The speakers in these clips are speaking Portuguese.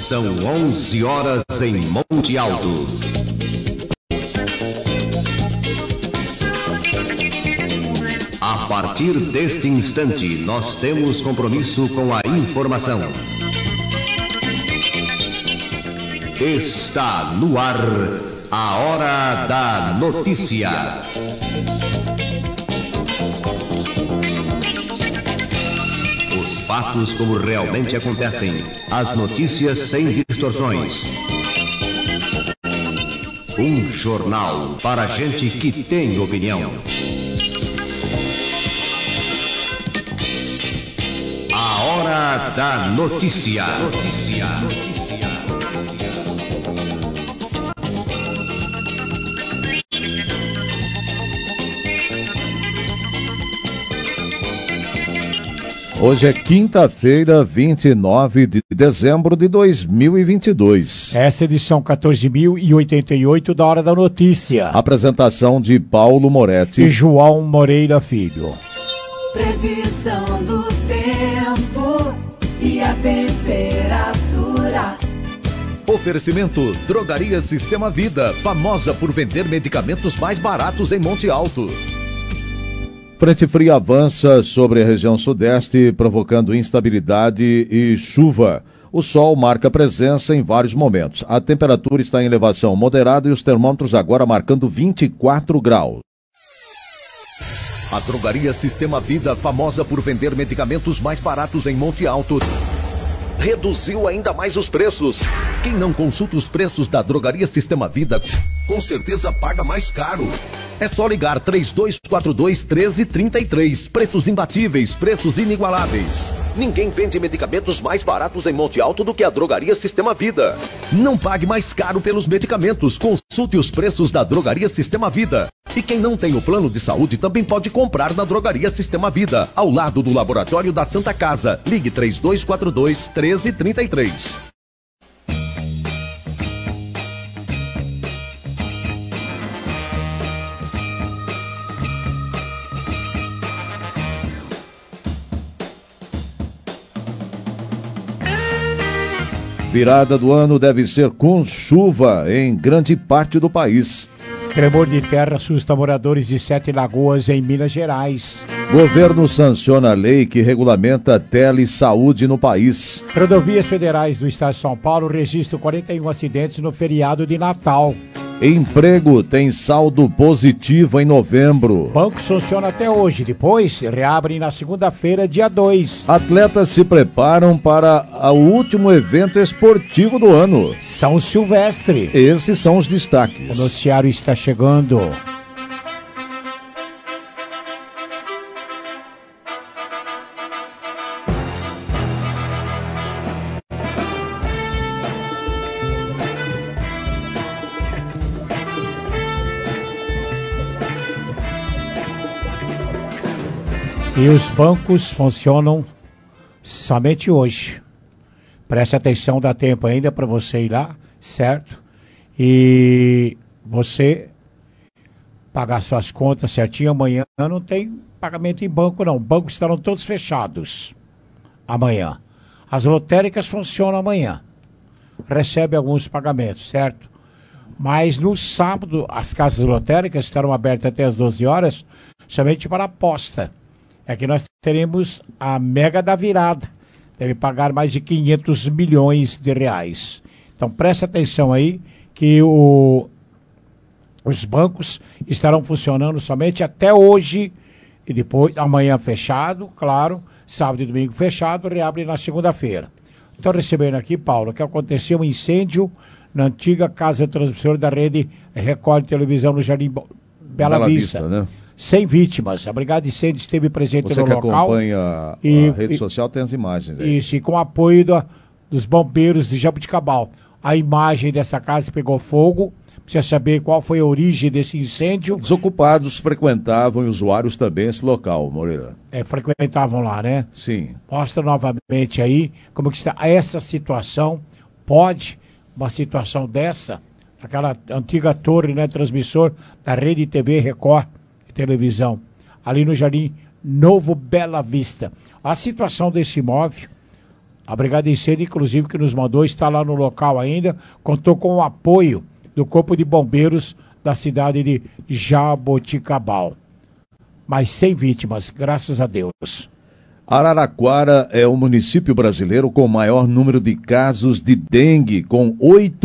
São 11 horas em Monte Alto. A partir deste instante, nós temos compromisso com a informação. Está no ar a Hora da Notícia. Os fatos como realmente acontecem, as notícias sem distorções. Um jornal para gente que tem opinião. A Hora da Notícia. Hoje é quinta-feira, 29 de dezembro de 2022. Essa é a edição 14.088 da Hora da Notícia. Apresentação de Paulo Moretti e João Moreira Filho. Previsão do tempo e a temperatura. Oferecimento Drogaria Sistema Vida, famosa por vender medicamentos mais baratos em Monte Alto. Frente fria avança sobre a região sudeste, provocando instabilidade e chuva. O sol marca presença em vários momentos. A temperatura está em elevação moderada e os termômetros agora marcando 24 graus. A Drogaria Sistema Vida, famosa por vender medicamentos mais baratos em Monte Alto, reduziu ainda mais os preços. Quem não consulta os preços da Drogaria Sistema Vida, com certeza paga mais caro. É só ligar 3242-1333. Preços imbatíveis, preços inigualáveis. Ninguém vende medicamentos mais baratos em Monte Alto do que a Drogaria Sistema Vida. Não pague mais caro pelos medicamentos. Consulte os preços da Drogaria Sistema Vida. E quem não tem o plano de saúde também pode comprar na Drogaria Sistema Vida, ao lado do Laboratório da Santa Casa. Ligue 3242-1333. Virada do ano deve ser com chuva em grande parte do país. Tremor de terra assusta moradores de Sete Lagoas, em Minas Gerais. Governo sanciona a lei que regulamenta telesaúde no país. Rodovias federais do estado de São Paulo registram 41 acidentes no feriado de Natal. Emprego tem saldo positivo em novembro. Bancos funcionam até hoje, depois reabrem na segunda-feira, dia 2. Atletas se preparam para o último evento esportivo do ano, São Silvestre. Esses são os destaques. O noticiário está chegando. E os bancos funcionam somente hoje. Preste atenção, dá tempo ainda para você ir lá, certo? E você pagar suas contas certinho. Amanhã não tem pagamento em banco, não. Bancos estarão todos fechados amanhã. As lotéricas funcionam amanhã. Recebe alguns pagamentos, certo? Mas no sábado, as casas lotéricas estarão abertas até as 12 horas, somente para aposta. É que nós teremos a mega da virada. Deve pagar mais de 500 milhões de reais. Então preste atenção aí que os bancos estarão funcionando somente até hoje e depois, amanhã fechado, claro, sábado e domingo fechado, reabre na segunda-feira. Estou recebendo aqui, Paulo, que aconteceu um incêndio na antiga casa transmissora da rede Record de Televisão no Jardim Bela Vista, né? Sem vítimas. A Brigada de Incêndio esteve presente Você no local. Você que acompanha a rede social tem as imagens aí. Isso, e com o apoio dos bombeiros de Jabuticabal. A imagem dessa casa pegou fogo. Precisa saber qual foi a origem desse incêndio. Desocupados frequentavam e usuários também esse local, Moreira. Frequentavam lá, né? Sim. Mostra novamente aí como que está essa situação. Pode uma situação dessa, aquela antiga torre, né, transmissor da Rede TV Record Televisão, ali no Jardim Novo Bela Vista. A situação desse imóvel A Brigada Incêndio, inclusive, que nos mandou, está lá no local ainda, contou com o apoio do Corpo de Bombeiros da cidade de Jaboticabal. Mas sem vítimas, graças a Deus. Araraquara é o município brasileiro com o maior número de casos de dengue, com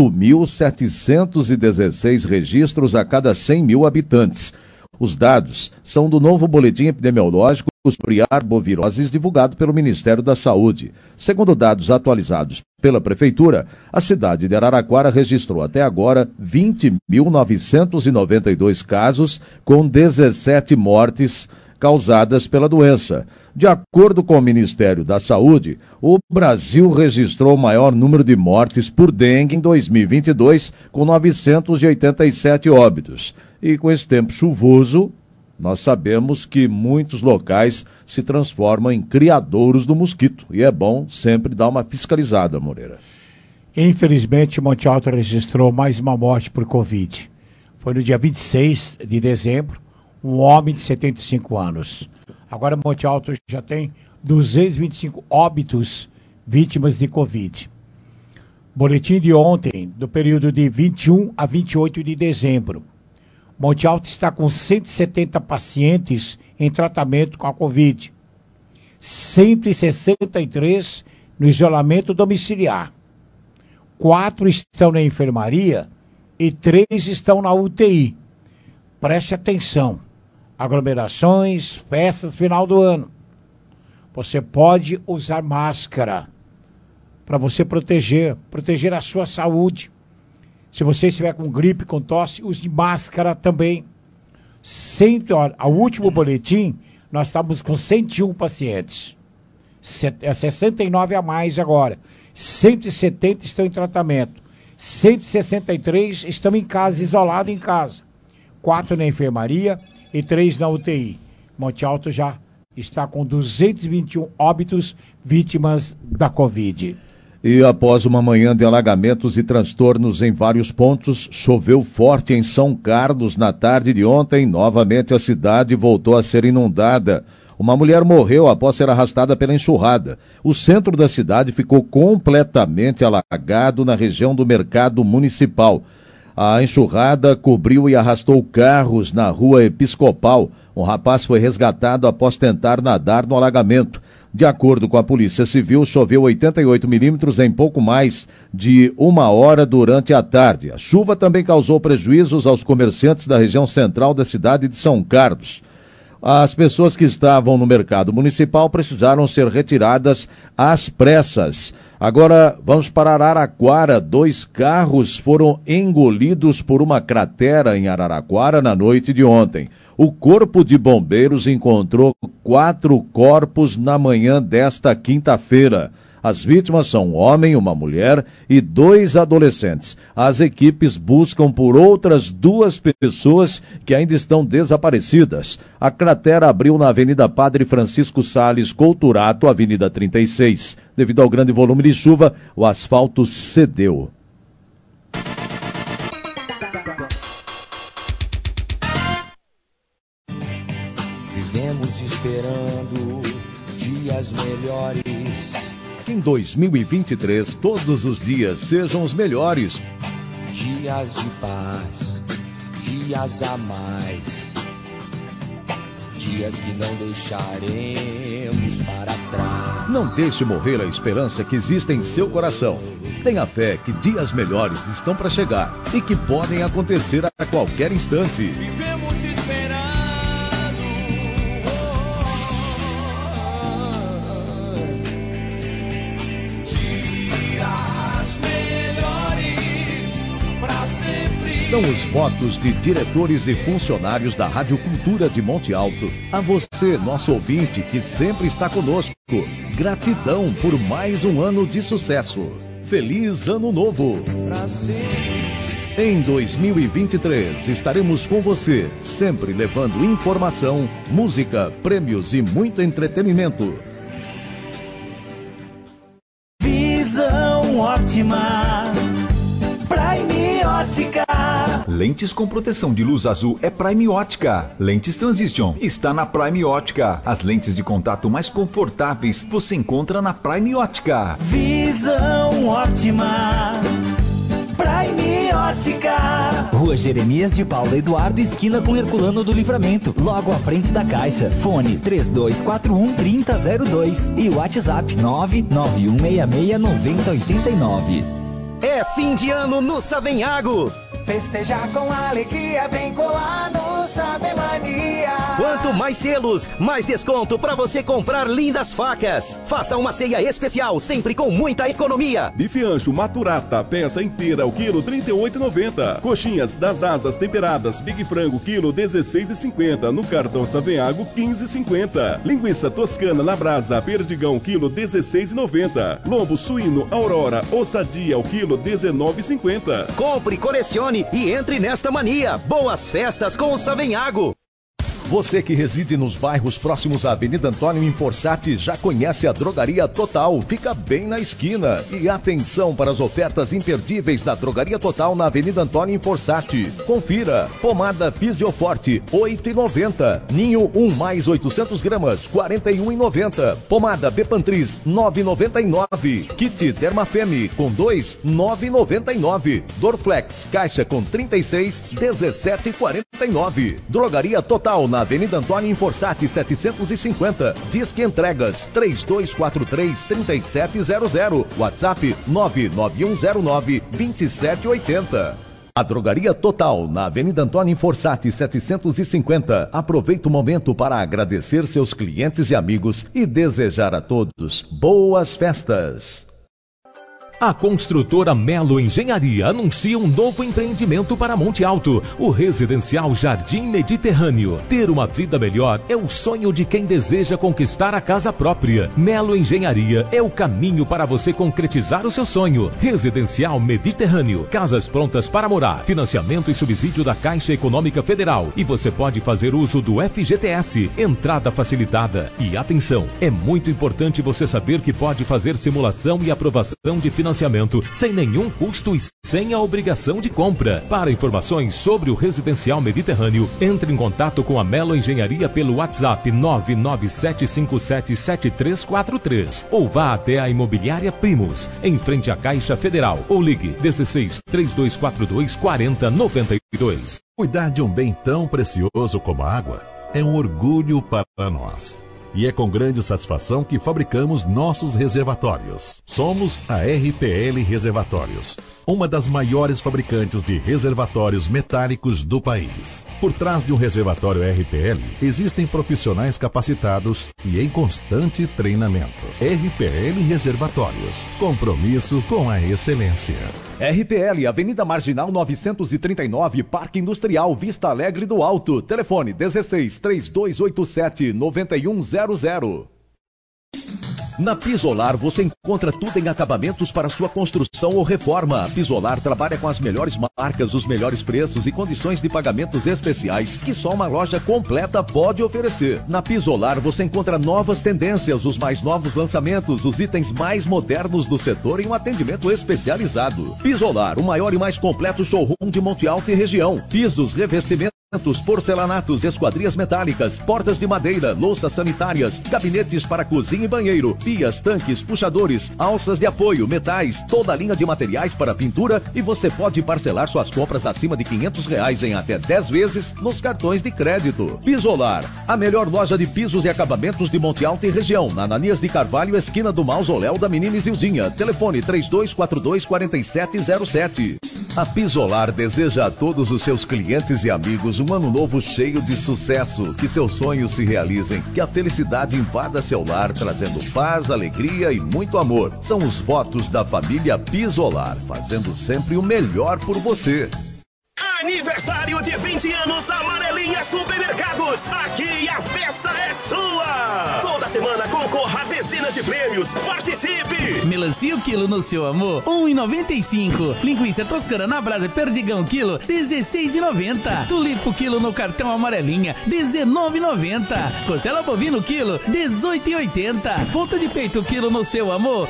8.716 registros a cada 100 mil habitantes. Os dados são do novo boletim epidemiológico sobre arboviroses divulgado pelo Ministério da Saúde. Segundo dados atualizados pela Prefeitura, a cidade de Araraquara registrou até agora 20.992 casos, com 17 mortes causadas pela doença. De acordo com o Ministério da Saúde, o Brasil registrou o maior número de mortes por dengue em 2022, com 987 óbitos. E com esse tempo chuvoso, nós sabemos que muitos locais se transformam em criadouros do mosquito. E é bom sempre dar uma fiscalizada, Moreira. Infelizmente, Monte Alto registrou mais uma morte por Covid. Foi no dia 26 de dezembro, um homem de 75 anos. Agora, Monte Alto já tem 225 óbitos vítimas de Covid. Boletim de ontem, do período de 21 a 28 de dezembro. Monte Alto está com 170 pacientes em tratamento com a Covid. 163 no isolamento domiciliar. 4 estão na enfermaria e 3 estão na UTI. Preste atenção. Aglomerações, festas final do ano. Você pode usar máscara para você proteger a sua saúde. Se você estiver com gripe, com tosse, use máscara também. Ao último boletim, nós estávamos com 101 pacientes. 69 a mais agora. 170 estão em tratamento. 163 estão em casa, isolados em casa. 4 na enfermaria e 3 na UTI. Monte Alto já está com 221 óbitos vítimas da Covid. E após uma manhã de alagamentos e transtornos em vários pontos, choveu forte em São Carlos na tarde de ontem. Novamente a cidade voltou a ser inundada. Uma mulher morreu após ser arrastada pela enxurrada. O centro da cidade ficou completamente alagado na região do mercado municipal. A enxurrada cobriu e arrastou carros na rua Episcopal. Um rapaz foi resgatado após tentar nadar no alagamento. De acordo com a Polícia Civil, choveu 88 milímetros em pouco mais de 1 hora durante a tarde. A chuva também causou prejuízos aos comerciantes da região central da cidade de São Carlos. As pessoas que estavam no mercado municipal precisaram ser retiradas às pressas. Agora, vamos para Araraquara. 2 carros foram engolidos por uma cratera em Araraquara na noite de ontem. O Corpo de Bombeiros encontrou 4 corpos na manhã desta quinta-feira. As vítimas são um homem, uma mulher e 2 adolescentes. As equipes buscam por outras 2 pessoas que ainda estão desaparecidas. A cratera abriu na Avenida Padre Francisco Sales Couturato, Avenida 36. Devido ao grande volume de chuva, o asfalto cedeu. Vivemos esperando dias melhores. Que em 2023 todos os dias sejam os melhores. Dias de paz, dias a mais. Dias que não deixaremos para trás. Não deixe morrer a esperança que existe em seu coração. Tenha fé que dias melhores estão para chegar e que podem acontecer a qualquer instante. Vivemos esperando. São os votos de diretores e funcionários da Rádio Cultura de Monte Alto. A você, nosso ouvinte, que sempre está conosco. Gratidão por mais um ano de sucesso. Feliz Ano Novo! Em 2023, estaremos com você, sempre levando informação, música, prêmios e muito entretenimento. Visão ótima, Prime Ótica. lentes com proteção de luz azul é Prime Ótica. Lentes Transition está na Prime Ótica. As lentes de contato mais confortáveis você encontra na Prime Ótica. Visão ótima. Prime Ótica. Rua Jeremias de Paula Eduardo, esquina com Herculano do Livramento, logo à frente da Caixa. Fone 3241-3002 e WhatsApp 991669089. É fim de ano no Savenhago. Festejar com alegria, vem colar no Sabe Mania. Quanto mais selos, mais desconto para você comprar lindas facas. Faça uma ceia especial, sempre com muita economia. Bife ancho maturata, peça inteira, o quilo R$ 38,90. Coxinhas das asas temperadas, Big Frango, quilo R$ 16,50. No cartão Savenhago, R$ 15,50. Linguiça toscana na brasa, Perdigão, quilo R$ 16,90. Lombo suíno Aurora, ossadia, o quilo R$ 19,50. Compre, colecione e entre nesta mania. Boas festas com o Savenhago. Você que reside nos bairros próximos à Avenida Antônio Inforsati já conhece a Drogaria Total, fica bem na esquina. E atenção para as ofertas imperdíveis da Drogaria Total na Avenida Antônio Inforsati. Confira: pomada Fisioforte, R$ 8,90. Ninho 1 mais 800 gramas, R$ 41,90. Pomada Bepantris, R$ 9,99. Kit Dermafeme com 2, R$ 9,99. Dorflex, caixa com 36, R$ 17,49. Drogaria Total na Avenida Antônio Inforsati 750. Disque entregas 3243-3700. WhatsApp 99109-2780. A Drogaria Total na Avenida Antônio Inforsati 750. Aproveita o momento para agradecer seus clientes e amigos e desejar a todos boas festas. A construtora Melo Engenharia anuncia um novo empreendimento para Monte Alto, o Residencial Jardim Mediterrâneo. Ter uma vida melhor é o sonho de quem deseja conquistar a casa própria. Melo Engenharia é o caminho para você concretizar o seu sonho. Residencial Mediterrâneo, casas prontas para morar, financiamento e subsídio da Caixa Econômica Federal. E você pode fazer uso do FGTS, entrada facilitada. E atenção, é muito importante você saber que pode fazer simulação e aprovação de financiamento sem nenhum custo e sem a obrigação de compra. Para informações sobre o Residencial Mediterrâneo, entre em contato com a Melo Engenharia pelo WhatsApp 997577343 ou vá até a Imobiliária Primos, em frente à Caixa Federal, ou ligue 16 3242 4092. Cuidar de um bem tão precioso como a água é um orgulho para nós. E é com grande satisfação que fabricamos nossos reservatórios. Somos a RPL Reservatórios, uma das maiores fabricantes de reservatórios metálicos do país. Por trás de um reservatório RPL, existem profissionais capacitados e em constante treinamento. RPL Reservatórios, compromisso com a excelência. RPL, Avenida Marginal 939, Parque Industrial Vista Alegre do Alto. Telefone 16 3287 9100. Na Pisolar você encontra tudo em acabamentos para sua construção ou reforma. A Pisolar trabalha com as melhores marcas, os melhores preços e condições de pagamentos especiais que só uma loja completa pode oferecer. Na Pisolar você encontra novas tendências, os mais novos lançamentos, os itens mais modernos do setor e um atendimento especializado. Pisolar, o maior e mais completo showroom de Monte Alto e região. Pisos, revestimentos, porcelanatos, esquadrias metálicas, portas de madeira, louças sanitárias, gabinetes para cozinha e banheiro, pias, tanques, puxadores, alças de apoio, metais, toda a linha de materiais para pintura, e você pode parcelar suas compras acima de R$500 em até 10 vezes nos cartões de crédito. Pisolar, a melhor loja de pisos e acabamentos de Monte Alto e região, na Ananias de Carvalho, esquina do Mausoléu da Menina Zildinha. Telefone 3242-4707. A Pisolar deseja a todos os seus clientes e amigos um ano novo cheio de sucesso, que seus sonhos se realizem, que a felicidade invada seu lar, trazendo paz, alegria e muito amor. São os votos da família Pisolar, fazendo sempre o melhor por você. Aniversário de 20 anos Amarelinha Supermercados. Aqui a festa é sua. Toda semana concorra a dezenas de prêmios. Participe. Melancia o quilo no seu amor, R$1,95. Linguiça toscana na brasa Perdigão quilo, R$16,90. Tulipo quilo no cartão Amarelinha, R$19,90. Costela bovino quilo, R$18,80. Ponta de peito quilo no seu amor,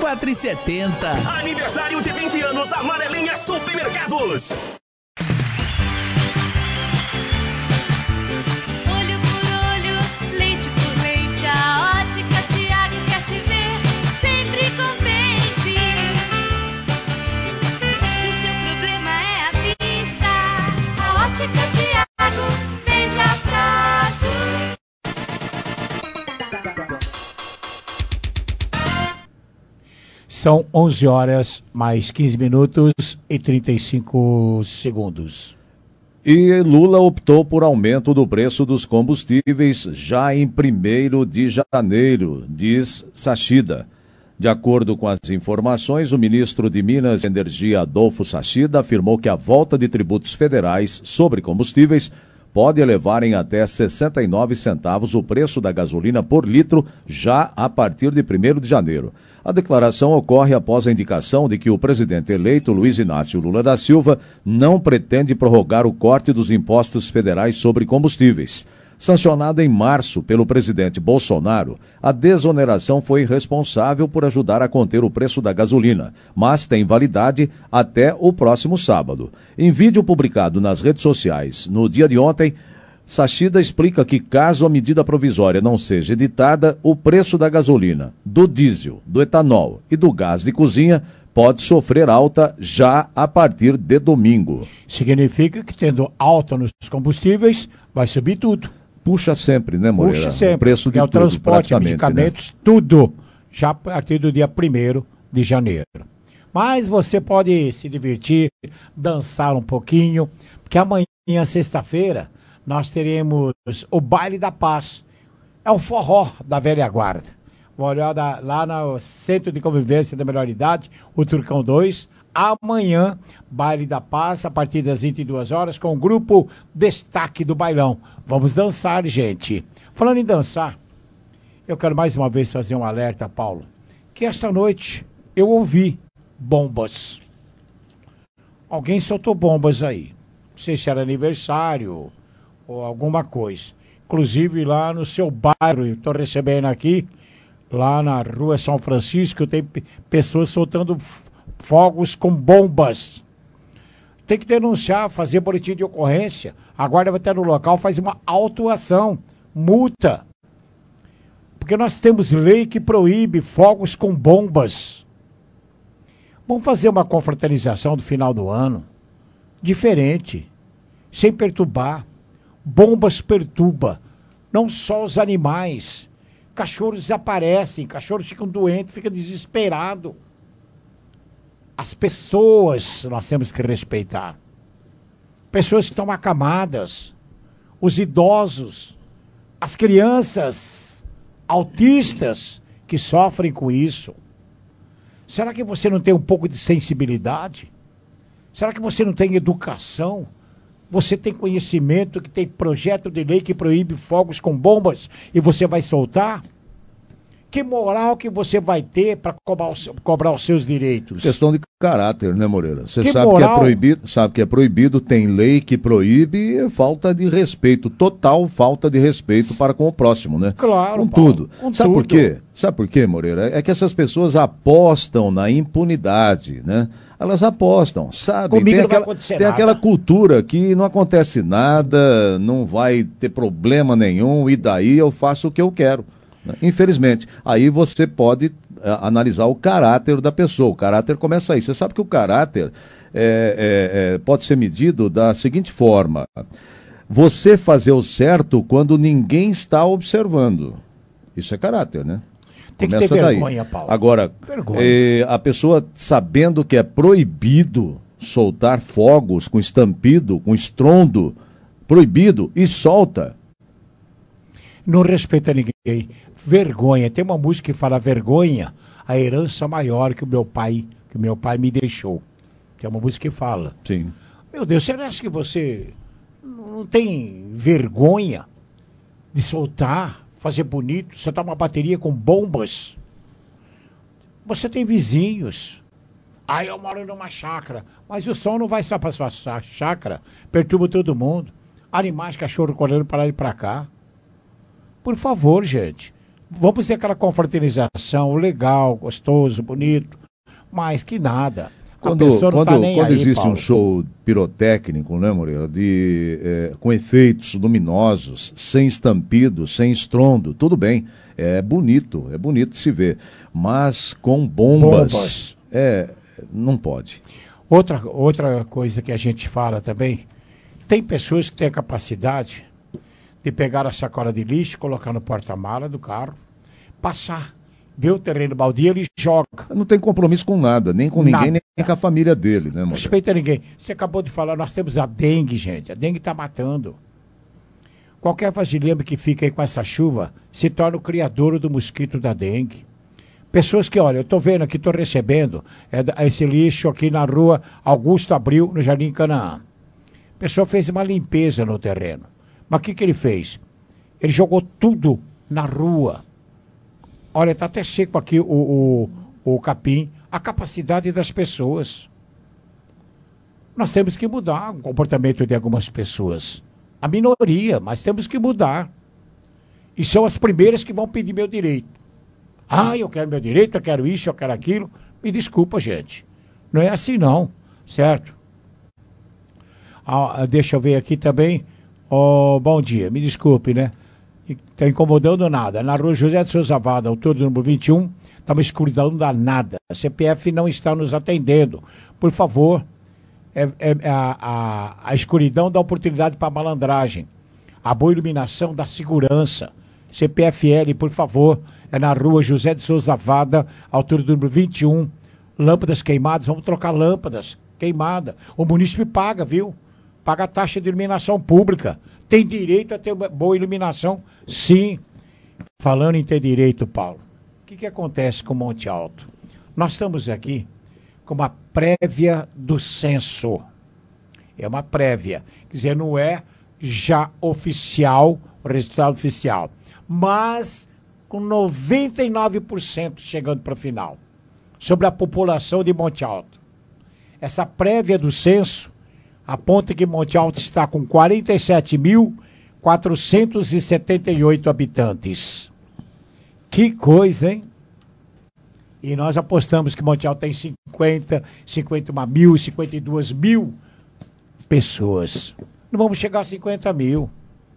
R$24,70. Aniversário de 20 anos Amarelinha Supermercados. São 11 horas mais 15 minutos e 35 segundos. E Lula optou por aumento do preço dos combustíveis já em 1º de janeiro, diz Sachida. De acordo com as informações, o ministro de Minas e Energia, Adolfo Sachida, afirmou que a volta de tributos federais sobre combustíveis pode elevar em até 69 centavos o preço da gasolina por litro já a partir de 1º de janeiro. A declaração ocorre após a indicação de que o presidente eleito, Luiz Inácio Lula da Silva, não pretende prorrogar o corte dos impostos federais sobre combustíveis. Sancionada em março pelo presidente Bolsonaro, a desoneração foi responsável por ajudar a conter o preço da gasolina, mas tem validade até o próximo sábado. Em vídeo publicado nas redes sociais no dia de ontem, Sachida explica que, caso a medida provisória não seja editada, o preço da gasolina, do diesel, do etanol e do gás de cozinha pode sofrer alta já a partir de domingo. Significa que, tendo alta nos combustíveis, vai subir tudo. Puxa sempre, né, Moreira? Puxa sempre, o preço de é o tudo, transporte, medicamentos, né? Tudo, já a partir do dia 1º de janeiro. Mas você pode se divertir, dançar um pouquinho, porque amanhã, sexta-feira, nós teremos o Baile da Paz. É o forró da velha guarda. Vou olhar lá no Centro de Convivência da Melhor Idade, o Turcão 2. Amanhã, Baile da Paz, a partir das 22 horas, com o grupo Destaque do Bailão. Vamos dançar, gente. Falando em dançar, eu quero mais uma vez fazer um alerta, Paulo, que esta noite eu ouvi bombas. Alguém soltou bombas aí. Não sei se era aniversário ou alguma coisa. Inclusive lá no seu bairro, eu estou recebendo aqui, lá na rua São Francisco, tem pessoas soltando fogos com bombas. Tem que denunciar, fazer boletim de ocorrência. A guarda vai estar no local, faz uma autuação, multa. Porque nós temos lei que proíbe fogos com bombas. Vamos fazer uma confraternização do final do ano, diferente, sem perturbar. Bombas perturba, não só os animais. Cachorros desaparecem, cachorros ficam doentes, ficam desesperados. As pessoas nós temos que respeitar. Pessoas que estão acamadas, os idosos, as crianças, autistas que sofrem com isso. Será que você não tem um pouco de sensibilidade? Será que você não tem educação? Você tem conhecimento que tem projeto de lei que proíbe fogos com bombas e você vai soltar? Que moral que você vai ter para cobrar os seus direitos? Questão de caráter, né, Moreira? Você Que sabe moral? que é proibido, sabe que é proibido, tem lei que proíbe, é falta de respeito, total falta de respeito para com o próximo, né? Claro, com Paulo, tudo. com Sabe tudo. por quê? Sabe por quê, Moreira? É que essas pessoas apostam na impunidade, né? Elas apostam, sabe? Comigo não vai acontecer tem nada. aquela cultura que não acontece nada, não vai ter problema nenhum, e daí eu faço o que eu quero. Infelizmente, aí você pode analisar o caráter da pessoa. O caráter começa aí. Você sabe que o caráter pode ser medido da seguinte forma: você fazer o certo quando ninguém está observando. Isso é caráter, né? Tem que Começa ter daí. vergonha, Paulo. Agora, Vergonha. a pessoa sabendo que é proibido soltar fogos com estampido, com estrondo, proibido, e solta. Não respeita ninguém. Vergonha. Tem uma música que fala vergonha, a herança maior que o meu pai me deixou. Tem uma música que fala. Sim. Meu Deus, você acha que você não tem vergonha de soltar, fazer bonito, soltar uma bateria com bombas? Você tem vizinhos. Aí eu moro numa chácara. Mas o som não vai só para sua chácara. Perturba todo mundo. Animais, cachorro correndo para lá e para cá. Por favor, gente. Vamos ter aquela confraternização legal, gostoso, bonito. Mas que nada. Quando existe Paulo. um show pirotécnico, né, Moreira, com efeitos luminosos, sem estampido, sem estrondo, tudo bem, é bonito de se ver, mas com bombas. Não pode. Outra coisa que a gente fala também, tem pessoas que têm a capacidade de pegar a sacola de lixo, colocar no porta-mala do carro, passar vê o terreno baldio, ele joga. Não tem compromisso com nada, nem com ninguém, nem com a família dele, né, Não respeita ninguém. Você acabou de falar, nós temos a dengue, gente. A dengue está matando. Qualquer vasilhame que fica aí com essa chuva se torna o criador do mosquito da dengue. Pessoas que, olha, eu estou vendo aqui, estou recebendo esse lixo aqui na rua Augusto Abril, no Jardim Canaã. A pessoa fez uma limpeza no terreno. Mas o que ele fez? Ele jogou tudo na rua. Olha, está até seco aqui o capim. A capacidade das pessoas. Nós temos que mudar o comportamento de algumas pessoas. A minoria, mas temos que mudar. E são as primeiras que vão pedir meu direito. Ah, eu quero meu direito, eu quero isso, eu quero aquilo. Me desculpa, gente. Não é assim, não. Certo? Deixa eu ver aqui também. Bom dia, me desculpe, né? Está incomodando nada. Na rua José de Souza Vada, altura do número 21, está uma escuridão danada. A CPF não está nos atendendo. Por favor, a escuridão dá oportunidade para malandragem. A boa iluminação dá segurança. CPFL, por favor, é na rua José de Souza Vada, altura do número 21. Lâmpadas queimadas, vamos trocar lâmpadas queimadas. O município paga, viu? Paga a taxa de iluminação pública. Tem direito a ter uma boa iluminação? Sim. Falando em ter direito, Paulo, o que acontece com Monte Alto? Nós estamos aqui com uma prévia do censo. É uma prévia. Quer dizer, não é já oficial, o resultado oficial. Mas com 99% chegando para o final. Sobre a população de Monte Alto. Essa prévia do censo aponta que Monte Alto está com 47.478 habitantes. Que coisa, hein? E nós apostamos que Monte Alto tem 51 mil, 52 mil pessoas. Não vamos chegar a 50 mil.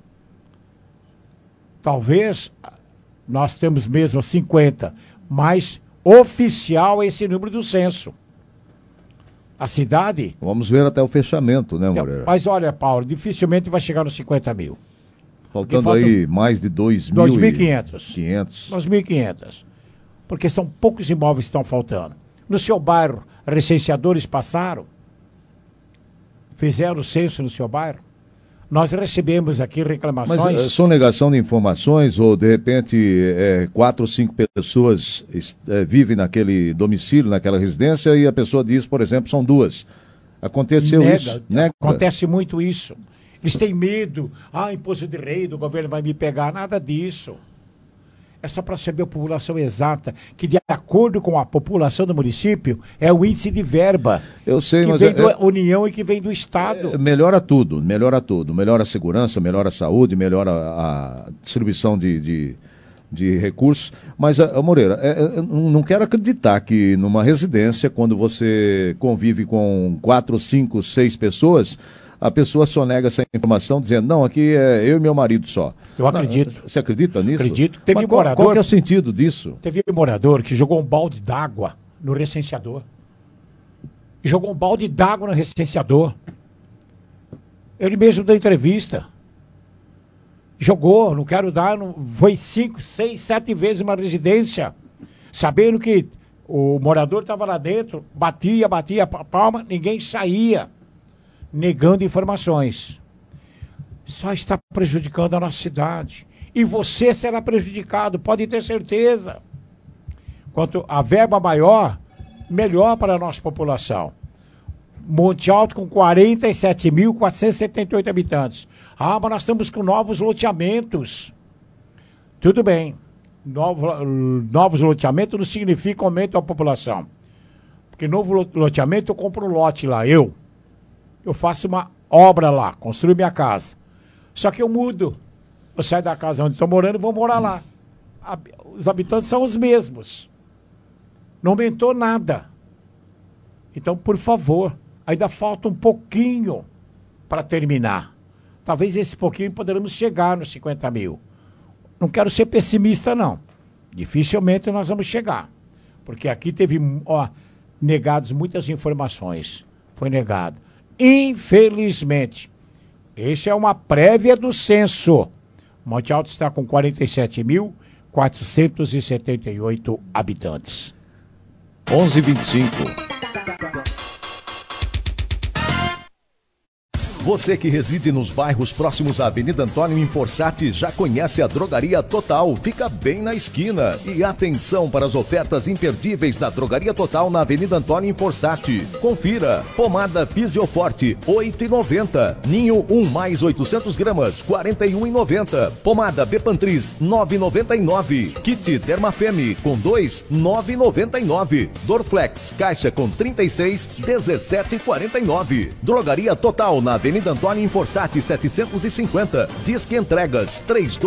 Talvez nós temos mesmo 50, mas oficial é esse número do censo. A cidade... Vamos ver até o fechamento, né, Moreira? Mas olha, Paulo, dificilmente vai chegar nos 50 mil. Faltando aí mais de 2.500. 2.500. Porque são poucos imóveis que estão faltando. No seu bairro, recenseadores passaram? Fizeram o censo no seu bairro? Nós recebemos aqui reclamações... Mas sonegação de informações ou, de repente, 4 ou 5 pessoas vivem naquele domicílio, naquela residência, e a pessoa diz, por exemplo, são 2. Aconteceu isso? Nega. Acontece muito isso. Eles têm medo. Imposto de renda, o governo vai me pegar. Nada disso. É só para saber a população exata, que de acordo com a população do município, é o índice de verba. Eu sei, que vem da União e que vem do Estado. Melhora tudo, melhora tudo. Melhora a segurança, melhora a saúde, melhora a distribuição de recursos. Mas, Moreira, eu não quero acreditar que numa residência, quando você convive com 4, 5, 6 pessoas, a pessoa sonega essa informação dizendo, não, aqui é eu e meu marido só. Eu acredito. Você acredita nisso? Acredito. Mas qual que é o sentido disso? Teve um morador que jogou um balde d'água no recenseador. Jogou um balde d'água no recenseador. Ele mesmo deu entrevista. Jogou, não quero dar, foi 5, 6, 7 vezes uma residência, sabendo que o morador estava lá dentro, batia a palma, ninguém saía, negando informações. Só está prejudicando a nossa cidade. E você será prejudicado, pode ter certeza. Quanto a verba maior, melhor para a nossa população. Monte Alto com 47.478 habitantes. Mas nós estamos com novos loteamentos. Tudo bem. Novos loteamentos não significa aumento da população. Porque novo loteamento eu compro um lote lá, eu faço uma obra lá, construo minha casa. Só que eu mudo. Eu saio da casa onde estou morando e vou morar lá. Os habitantes são os mesmos. Não aumentou nada. Então, por favor, ainda falta um pouquinho para terminar. Talvez esse pouquinho poderemos chegar nos 50 mil. Não quero ser pessimista, não. Dificilmente nós vamos chegar. Porque aqui teve negados muitas informações. Foi negado. Infelizmente. Essa é uma prévia do censo. Monte Alto está com 47.478 478 habitantes. 11h25. Você que reside nos bairros próximos à Avenida Antônio Inforsati já conhece a Drogaria Total, fica bem na esquina. E atenção para as ofertas imperdíveis da Drogaria Total na Avenida Antônio Inforsati. Confira: pomada Fisioforte, R$ 8,90. Ninho 1 mais 800 gramas, R$ 41,90. Pomada Bepantris, R$ 9,99. Kit Dermafeme com 2, R$ 9,99. Dorflex, caixa com 36, R$ 17,49. Drogaria Total na Avenida Antônio Inforsati 750. Disque entregas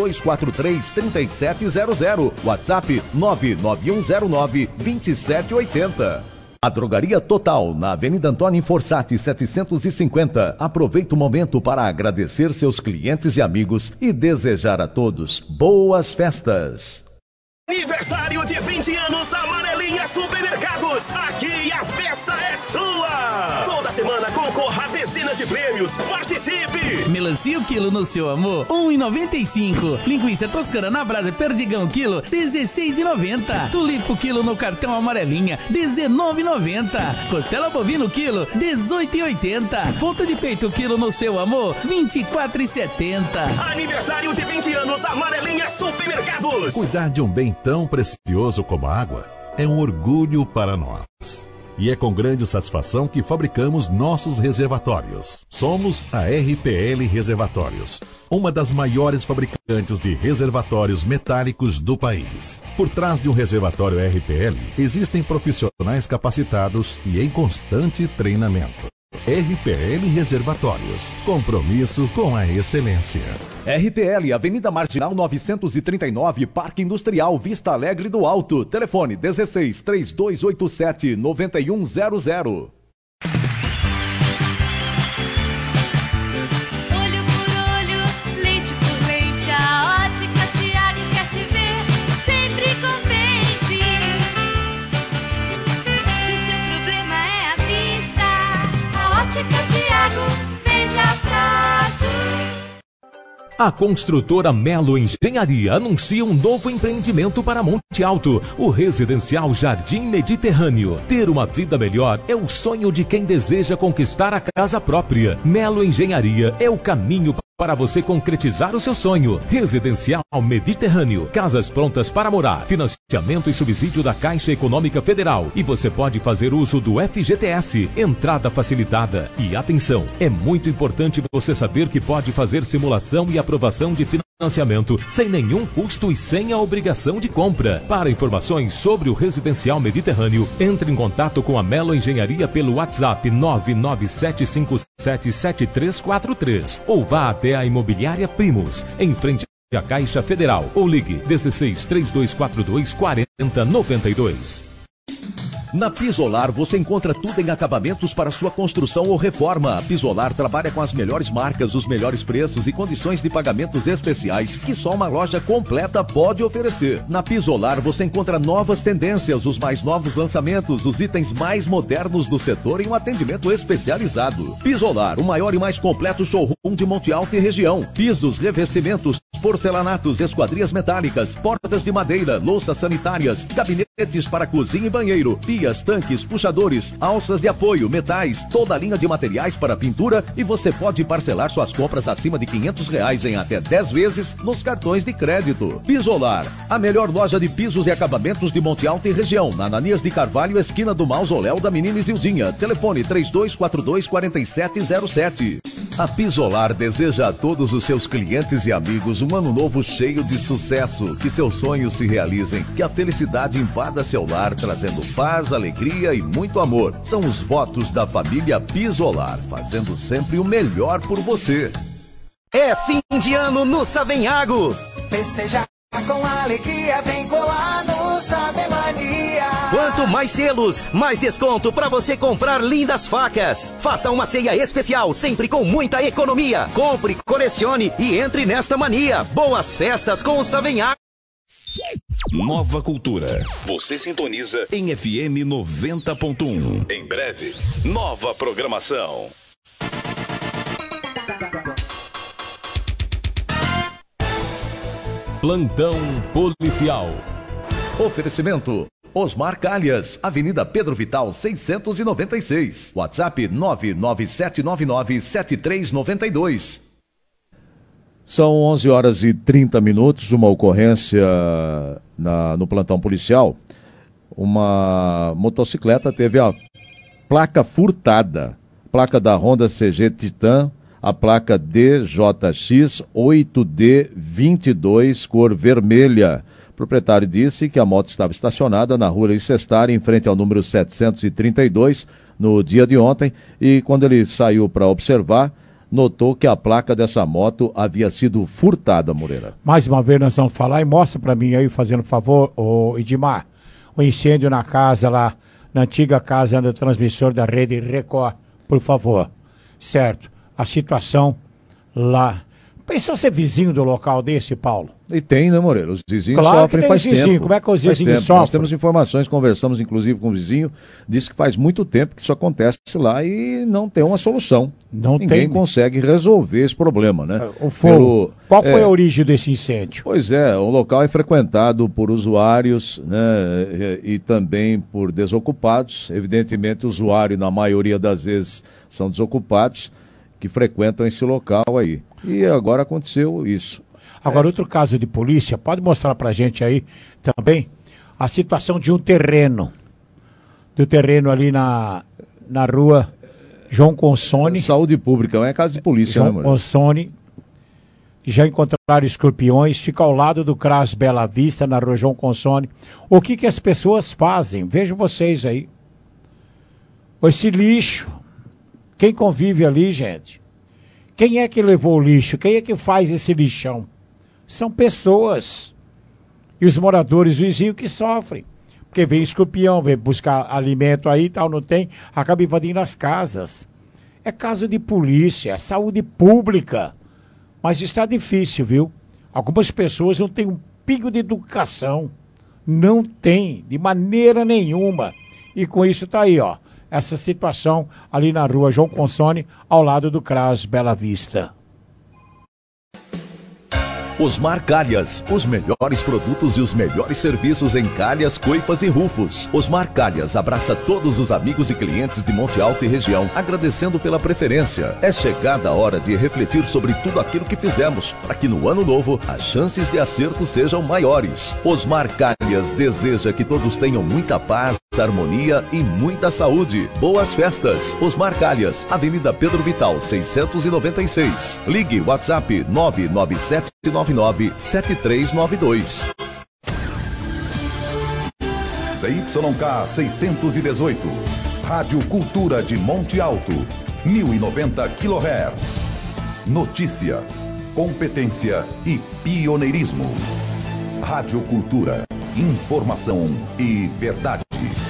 3243-3700. WhatsApp 99109-2780. A Drogaria Total na Avenida Antônio Inforsati 750. Aproveita o momento para agradecer seus clientes e amigos e desejar a todos boas festas. Aniversário de 20 anos Amarelinha Supermercados. Aqui a festa é sua. Toda semana concorra a dezenas de prêmios. Participe! Melancia o quilo no seu amor, R$ 1,95. Linguiça toscana na brasa Perdigão quilo, R$ 16,90. Tulipa o quilo no cartão Amarelinha, R$ 19,90. Costela bovino quilo, R$ 18,80. Ponta de peito quilo no seu amor, R$ 24,70. Aniversário de 20 anos Amarelinha Supermercados. Cuidar de um bem tão precioso como a água é um orgulho para nós. E é com grande satisfação que fabricamos nossos reservatórios. Somos a RPL Reservatórios, uma das maiores fabricantes de reservatórios metálicos do país. Por trás de um reservatório RPL, existem profissionais capacitados e em constante treinamento. RPL Reservatórios, compromisso com a excelência. RPL, Avenida Marginal 939, Parque Industrial, Vista Alegre do Alto. Telefone 16-3287-9100. A construtora Melo Engenharia anuncia um novo empreendimento para Monte Alto, o residencial Jardim Mediterrâneo. Ter uma vida melhor é o sonho de quem deseja conquistar a casa própria. Melo Engenharia é o caminho para você concretizar o seu sonho. Residencial Mediterrâneo. Casas prontas para morar. Financiamento e subsídio da Caixa Econômica Federal. E você pode fazer uso do FGTS. Entrada facilitada. E atenção, é muito importante você saber que pode fazer simulação e aprovação de financiamento sem nenhum custo e sem a obrigação de compra. Para informações sobre o Residencial Mediterrâneo, entre em contato com a Melo Engenharia pelo WhatsApp 997577343 ou vá até a Imobiliária Primos, em frente à Caixa Federal, ou ligue 16-3242-4092. Na Pisolar você encontra tudo em acabamentos para sua construção ou reforma. A Pisolar trabalha com as melhores marcas, os melhores preços e condições de pagamentos especiais que só uma loja completa pode oferecer. Na Pisolar você encontra novas tendências, os mais novos lançamentos, os itens mais modernos do setor e um atendimento especializado. Pisolar, o maior e mais completo showroom de Monte Alto e região. Pisos, revestimentos, porcelanatos, esquadrias metálicas, portas de madeira, louças sanitárias, gabinetes para cozinha e banheiro, pias, tanques, puxadores, alças de apoio, metais, toda a linha de materiais para pintura, e você pode parcelar suas compras acima de R$500 em até 10 vezes nos cartões de crédito. Pisolar, a melhor loja de pisos e acabamentos de Monte Alto e região, na Ananias de Carvalho, esquina do Mausoléu da Menina Isildinha. Telefone 3242-4707. A Pisolar deseja a todos os seus clientes e amigos um ano novo cheio de sucesso, que seus sonhos se realizem, que a felicidade invada seu lar, trazendo paz, alegria e muito amor. São os votos da família Pisolar, fazendo sempre o melhor por você. É fim de ano no Savenhago. Festejar com alegria, vem colar no Sabe Mania. Quanto mais selos, mais desconto para você comprar lindas facas. Faça uma ceia especial, sempre com muita economia. Compre, colecione e entre nesta mania. Boas festas com o Savenhago. Nova Cultura. Você sintoniza em FM 90.1. Em breve, nova programação. Plantão Policial. Oferecimento Osmar Calhas, Avenida Pedro Vital 696, WhatsApp 997997392. São 11 horas e 30 minutos, uma ocorrência no plantão policial. Uma motocicleta teve a placa furtada, placa da Honda CG Titan, a placa DJX 8D22, cor vermelha. O proprietário disse que a moto estava estacionada na rua Leicester, em frente ao número 732, no dia de ontem, e quando ele saiu para observar, notou que a placa dessa moto havia sido furtada, Moreira. Mais uma vez nós vamos falar, e mostra para mim aí, fazendo favor, ô Edmar, o incêndio na casa lá, na antiga casa do transmissor da rede Record, por favor. Certo, a situação lá. Pensou ser vizinho do local desse, Paulo? E tem, né, Moreira? Os vizinhos claro sofrem faz tempo. Como é que os vizinhos sofrem? Nós temos informações, conversamos inclusive com o vizinho, disse que faz muito tempo que isso acontece lá e não tem uma solução. Ninguém consegue resolver esse problema, né? O fogo. Qual foi a origem desse incêndio? Pois é, o local é frequentado por usuários, né, e também por desocupados. Evidentemente, o usuário, na maioria das vezes, são desocupados que frequentam esse local aí. E agora aconteceu isso. Agora, outro caso de polícia, pode mostrar pra gente aí também a situação de um terreno. Do terreno ali na rua João Consone. Saúde Pública, não é caso de polícia, João, né, mano? Consone. Já encontraram escorpiões, fica ao lado do CRAS Bela Vista, na rua João Consone. O que as pessoas fazem? Vejam vocês aí. Esse lixo. Quem convive ali, gente? Quem é que levou o lixo? Quem é que faz esse lixão? São pessoas. E os moradores vizinhos que sofrem. Porque vem escorpião, vem buscar alimento aí e tal, não tem, acaba invadindo as casas. É caso de polícia, é saúde pública. Mas está difícil, viu? Algumas pessoas não têm um pingo de educação. Não tem, de maneira nenhuma. E com isso tá aí, ó. Essa situação ali na rua João Consone, ao lado do CRAS Bela Vista. Osmar Calhas, os melhores produtos e os melhores serviços em calhas, coifas e rufos. Osmar Calhas abraça todos os amigos e clientes de Monte Alto e região, agradecendo pela preferência. É chegada a hora de refletir sobre tudo aquilo que fizemos, para que no ano novo as chances de acerto sejam maiores. Osmar Calhas deseja que todos tenham muita paz, harmonia e muita saúde. Boas festas. Osmar Calhas, Avenida Pedro Vital, 696. Ligue WhatsApp 997997392. ZYK 618. Rádio Cultura de Monte Alto. 1090 kHz. Notícias, competência e pioneirismo. Rádio Cultura. Informação e verdade.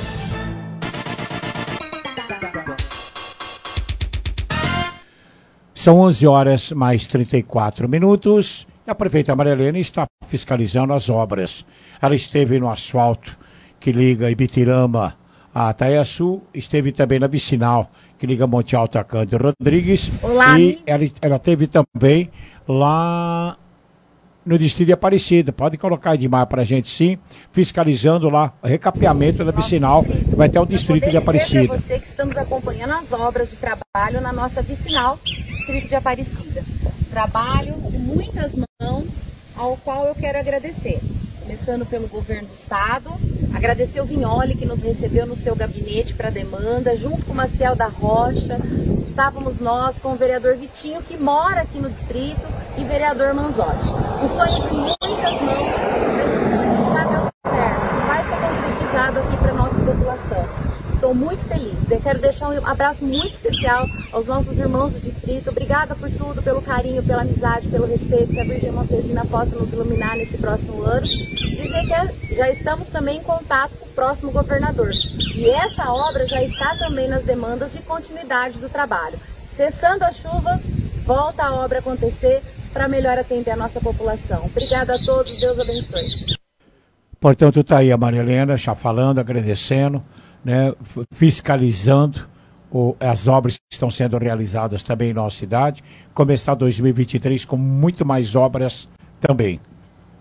São 11 horas mais 34 minutos. A prefeita Maria Helena está fiscalizando as obras. Ela esteve no asfalto que liga Ibitirama a Ataiaçu, esteve também na vicinal que liga Monte Alto a Cândido Rodrigues. Olá, e ela esteve também lá no distrito de Aparecida. Pode colocar Edmar pra gente, sim, fiscalizando lá o recapeamento da vicinal que vai até o distrito de Aparecida. Para você que estamos acompanhando as obras de trabalho na nossa vicinal, distrito de Aparecida. Trabalho com muitas mãos, ao qual eu quero agradecer. Começando pelo governo do estado, agradecer o Vignoli que nos recebeu no seu gabinete para demanda, junto com o Maciel da Rocha, estávamos nós com o vereador Vitinho, que mora aqui no distrito, e vereador Manzotti. Um sonho de muitas mãos, mas já deu certo, e vai ser concretizado aqui para a nossa população. Estou muito feliz. Eu quero deixar um abraço muito especial aos nossos irmãos do distrito. Obrigada por tudo, pelo carinho, pela amizade, pelo respeito, que a Virgem Montesina possa nos iluminar nesse próximo ano. Dizer que já estamos também em contato com o próximo governador. E essa obra já está também nas demandas de continuidade do trabalho. Cessando as chuvas, volta a obra acontecer para melhor atender a nossa população. Obrigada a todos, Deus abençoe. Portanto, está aí a Maria Helena já falando, agradecendo, né, fiscalizando as obras que estão sendo realizadas também em nossa cidade. Começar 2023 com muito mais obras também.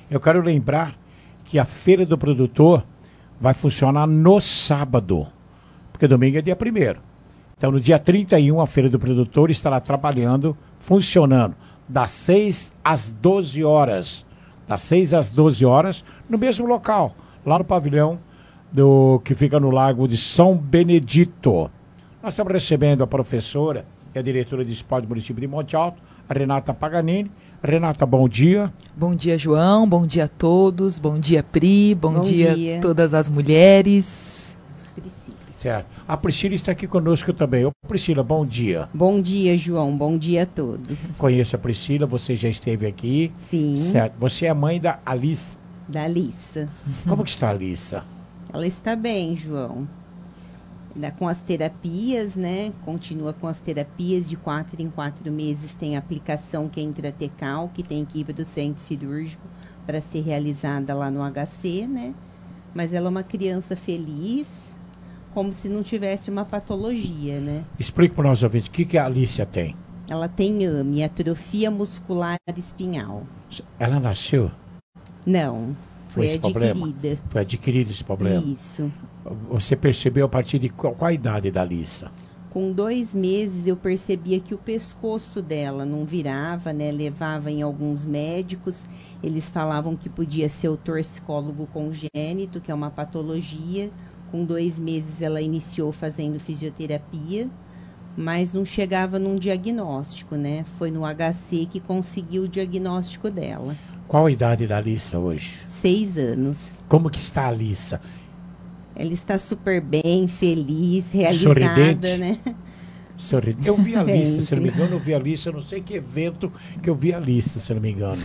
Eu quero lembrar que a Feira do Produtor vai funcionar no sábado, porque domingo é dia 1º. Então, no dia 31, a Feira do Produtor estará trabalhando, funcionando, das 6 às 12 horas. Das 6 às 12 horas, no mesmo local, lá no pavilhão que fica no Lago de São Benedito. Nós estamos recebendo a professora e a diretora de esporte do município de Monte Alto, a Renata Paganini. Renata, bom dia. Bom dia, João. Bom dia a todos. Bom dia, Pri. Bom dia a todas as mulheres. Certo. A Priscila está aqui conosco também. Ô, Priscila, bom dia. Bom dia, João. Bom dia a todos. Conheço a Priscila, você já esteve aqui. Sim. Certo. Você é a mãe da Alissa. Da Alissa. Como que está a Alissa? Ela está bem, João. Ainda com as terapias, né? Continua com as terapias de 4 em 4 meses. Tem a aplicação que é intratecal, que tem que ir para o centro cirúrgico para ser realizada lá no HC, né? Mas ela é uma criança feliz, como se não tivesse uma patologia, né? Explique para nós, ouvintes, o que a Alícia tem? Ela tem AME, atrofia muscular espinhal. Ela nasceu? Não, foi adquirida. Foi adquirido esse problema? Isso. Você percebeu a partir de qual a idade da Alissa? Com 2 meses eu percebia que o pescoço dela não virava, né? Levava em alguns médicos, eles falavam que podia ser o torcicólogo congênito, que é uma patologia. Com 2 meses ela iniciou fazendo fisioterapia, mas não chegava num diagnóstico, né? Foi no HC que conseguiu o diagnóstico dela. Qual a idade da Alissa hoje? 6 anos. Como que está a Alissa? Ela está super bem, feliz, realizada, sorridente, né? Sorridente. Eu vi a Alissa, se não me engano, eu vi a Alissa, não sei que evento que eu vi a Alissa, se não me engano.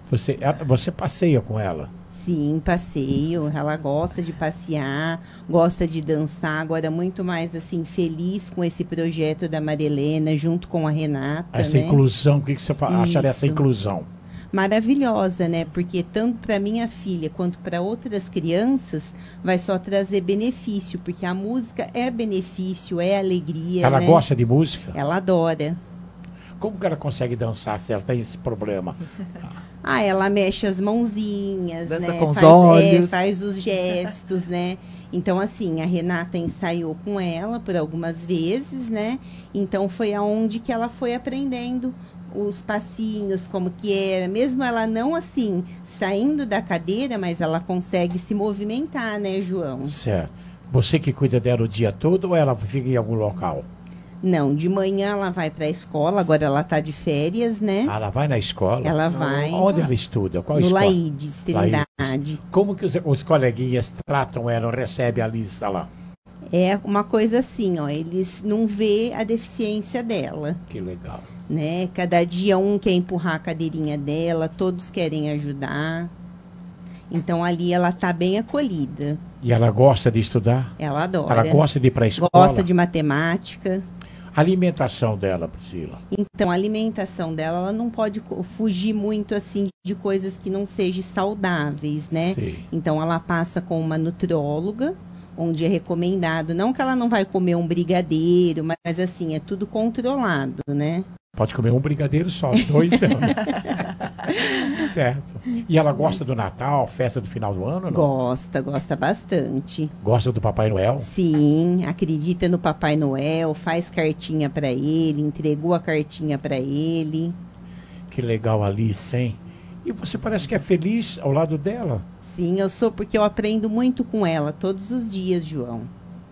Você passeia com ela? Sim, passeio. Ela gosta de passear, gosta de dançar. Agora, muito mais assim, feliz com esse projeto da Marilena, junto com a Renata. Essa inclusão, o que você acha dessa inclusão? Maravilhosa, né? Porque tanto para minha filha quanto para outras crianças vai só trazer benefício, porque a música é benefício, é alegria. Ela né? gosta de música? Ela adora. Como que ela consegue dançar se ela tem esse problema? Ela mexe as mãozinhas, dança né? Com os olhos. Faz os gestos, né? Então, assim, a Renata ensaiou com ela por algumas vezes, né? Então, foi aonde que ela foi aprendendo os passinhos, como que era, mesmo ela não assim, saindo da cadeira, mas ela consegue se movimentar, né, João? Certo. Você que cuida dela o dia todo ou ela fica em algum local? Não, de manhã ela vai para a escola, agora ela está de férias, né? Ela vai na escola? Ela vai. Onde ela estuda? Qual no escola? Laídes, Trindade. Como que os coleguinhas tratam ela, recebem a Alissa lá? É uma coisa assim, ó, eles não vê a deficiência dela. Que legal. Né? Cada dia um quer empurrar a cadeirinha dela, todos querem ajudar. Então ali ela está bem acolhida. E ela gosta de estudar? Ela adora. Ela gosta de ir para a escola? Gosta de matemática. A alimentação dela, Priscila? Então, a alimentação dela, ela não pode fugir muito assim de coisas que não sejam saudáveis, né? Sim. Então, ela passa com uma nutróloga, onde é recomendado, não que ela não vai comer um brigadeiro, mas assim, é tudo controlado, né? Pode comer um brigadeiro só, 2 não. Certo. E ela gosta do Natal, festa do final do ano, não? Gosta bastante. Gosta do Papai Noel? Sim, acredita no Papai Noel, faz cartinha para ele, entregou a cartinha para ele. Que legal, Alice, hein? E você parece que é feliz ao lado dela? Sim, eu sou, porque eu aprendo muito com ela todos os dias, João.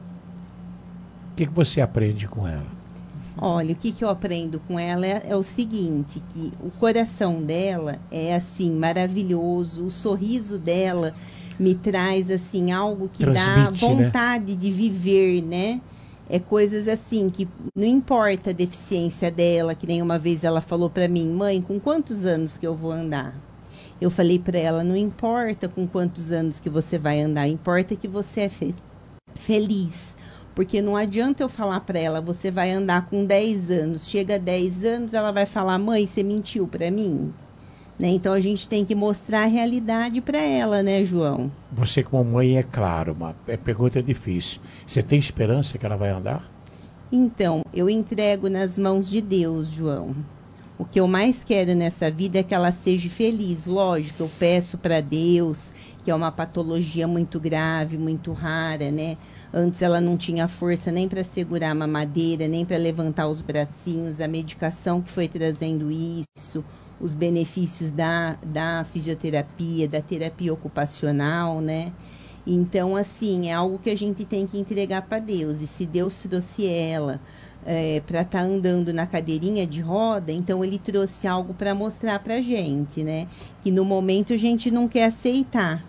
O que você aprende com ela? Olha, o que eu aprendo com ela é o seguinte, que o coração dela é, assim, maravilhoso, o sorriso dela me traz, assim, algo que dá vontade, né, de viver, né? É coisas assim, que não importa a deficiência dela, que nem uma vez ela falou para mim, mãe, com quantos anos que eu vou andar? Eu falei para ela, não importa com quantos anos que você vai andar, importa que você é feliz. Porque não adianta eu falar para ela, você vai andar com 10 anos. Chega a 10 anos, ela vai falar, mãe, você mentiu para mim? Né? Então, a gente tem que mostrar a realidade para ela, né, João? Você como mãe, é claro, uma pergunta difícil. Você tem esperança que ela vai andar? Então, eu entrego nas mãos de Deus, João. O que eu mais quero nessa vida é que ela seja feliz. Lógico, eu peço para Deus, que é uma patologia muito grave, muito rara, né? Antes ela não tinha força nem para segurar a mamadeira, nem para levantar os bracinhos. A medicação que foi trazendo isso, os benefícios da fisioterapia, da terapia ocupacional, né? Então, assim, é algo que a gente tem que entregar para Deus. E se Deus trouxe ela para estar andando na cadeirinha de roda, então ele trouxe algo para mostrar para a gente, né? Que no momento a gente não quer aceitar,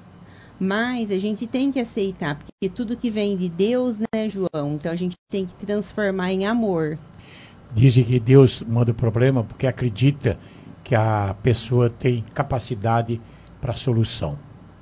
mas a gente tem que aceitar, porque tudo que vem de Deus, né, João? Então a gente tem que transformar em amor. Dizem que Deus manda o problema porque acredita que a pessoa tem capacidade para solução.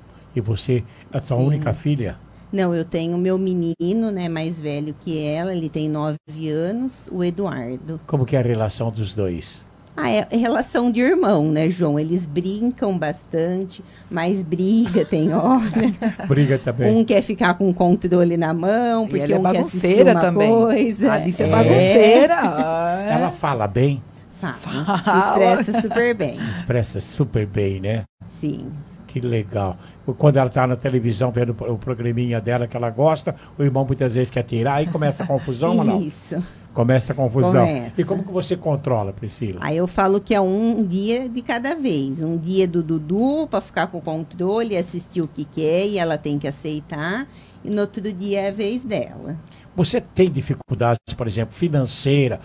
E você é a tua única filha? Não, eu tenho meu menino, né, mais velho que ela, ele tem 9 anos, o Eduardo. Como que é a relação dos dois? É relação de irmão, né, João? Eles brincam bastante, mas briga, tem hora. Briga também. Um quer ficar com o controle na mão, porque um quer assistir uma também. Coisa. Alice é bagunceira. Ela fala bem? Fala. Se expressa super bem. Se expressa super bem, né? Sim. Que legal. Quando ela está na televisão vendo o programinha dela que ela gosta, o irmão muitas vezes quer tirar, aí começa a confusão ou não? Isso. Começa a confusão. Começa. E como que você controla, Priscila? Aí eu falo que é um dia de cada vez. Um dia do Dudu para ficar com o controle, assistir o que quer e ela tem que aceitar. E no outro dia é a vez dela. Você tem dificuldades, por exemplo, financeira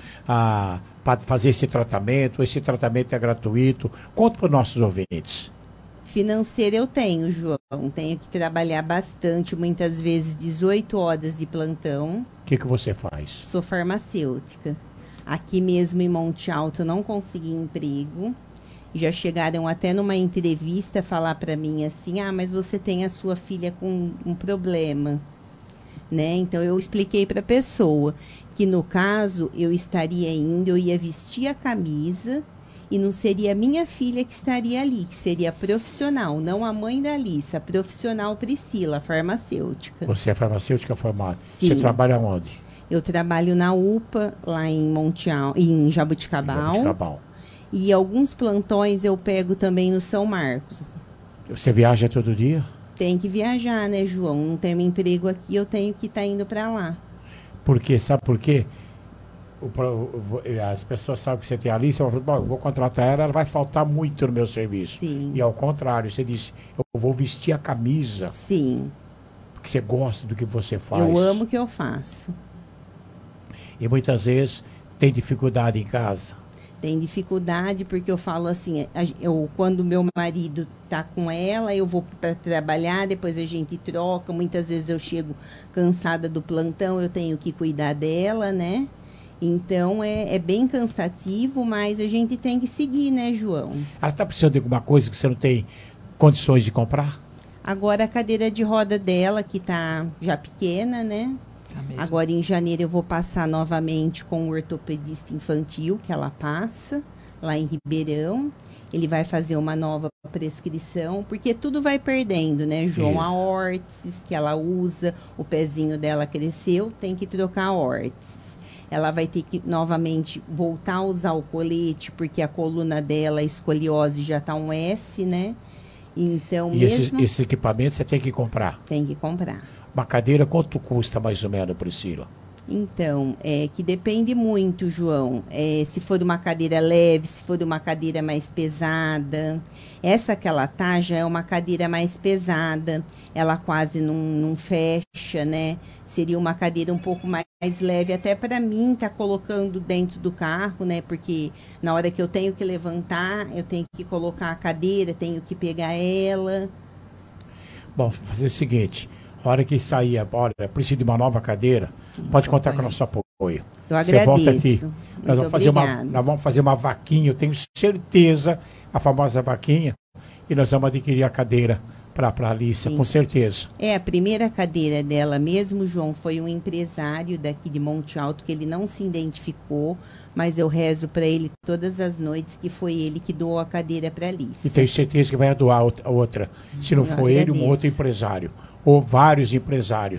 para fazer esse tratamento? Esse tratamento é gratuito? Conta para os nossos ouvintes. Financeira eu tenho, João. Tenho que trabalhar bastante, muitas vezes 18 horas de plantão. O que você faz? Sou farmacêutica. Aqui mesmo em Monte Alto não consegui emprego. Já chegaram até numa entrevista falar para mim assim, mas você tem a sua filha com um problema, né? Então eu expliquei para a pessoa que no caso eu estaria indo, eu ia vestir a camisa e não seria a minha filha que estaria ali, que seria profissional, não a mãe da Alice, a profissional Priscila, farmacêutica. Você é farmacêutica formada? Sim. Você trabalha onde? Eu trabalho na UPA, lá em em Jabuticabal. E alguns plantões eu pego também no São Marcos. Você viaja todo dia? Tem que viajar, né, João? Não tenho emprego aqui, eu tenho que estar indo para lá. Por quê? Sabe por quê? As pessoas sabem que você tem a Alice, eu vou contratar ela vai faltar muito no meu serviço. Sim. E ao contrário, você diz, eu vou vestir a camisa. Sim. Porque você gosta do que você faz. Eu amo o que eu faço. E muitas vezes tem dificuldade em casa. Tem dificuldade porque eu falo assim, quando meu marido tá com ela, eu vou para trabalhar, depois a gente troca, muitas vezes eu chego cansada do plantão, eu tenho que cuidar dela, né? Então é bem cansativo, mas a gente tem que seguir, né, João? Ela está precisando de alguma coisa que você não tem condições de comprar? Agora a cadeira de roda dela, que tá já pequena, né? Agora em janeiro eu vou passar novamente com o ortopedista infantil, que ela passa, lá em Ribeirão. Ele vai fazer uma nova prescrição, porque tudo vai perdendo, né, João? A órtese que ela usa, o pezinho dela cresceu, tem que trocar a órtese. Ela vai ter que novamente voltar a usar o colete, porque a coluna dela, a escoliose, já está um S, né? Então, e esse equipamento você tem que comprar? Tem que comprar. Uma cadeira, quanto custa mais ou menos, Priscila? Então, que depende muito, João. Se for uma cadeira leve, se for uma cadeira mais pesada. Essa que ela tá já é uma cadeira mais pesada. Ela quase não fecha, né? Seria uma cadeira um pouco mais leve, até para mim tá colocando dentro do carro, né? Porque na hora que eu tenho que levantar, eu tenho que colocar a cadeira, tenho que pegar ela. Bom, fazer o seguinte, a hora que sair, preciso de uma nova cadeira, sim, pode contar com o nosso apoio. Eu agradeço. Você volta aqui. Nós vamos fazer uma vaquinha, eu tenho certeza, a famosa vaquinha, e nós vamos adquirir a cadeira para a Alice, com certeza. A primeira cadeira dela mesmo, João, foi um empresário daqui de Monte Alto, que ele não se identificou, mas eu rezo para ele todas as noites que foi ele que doou a cadeira para a Alice. E tenho certeza que vai doar a outra, se não for ele, um outro empresário, ou vários empresários.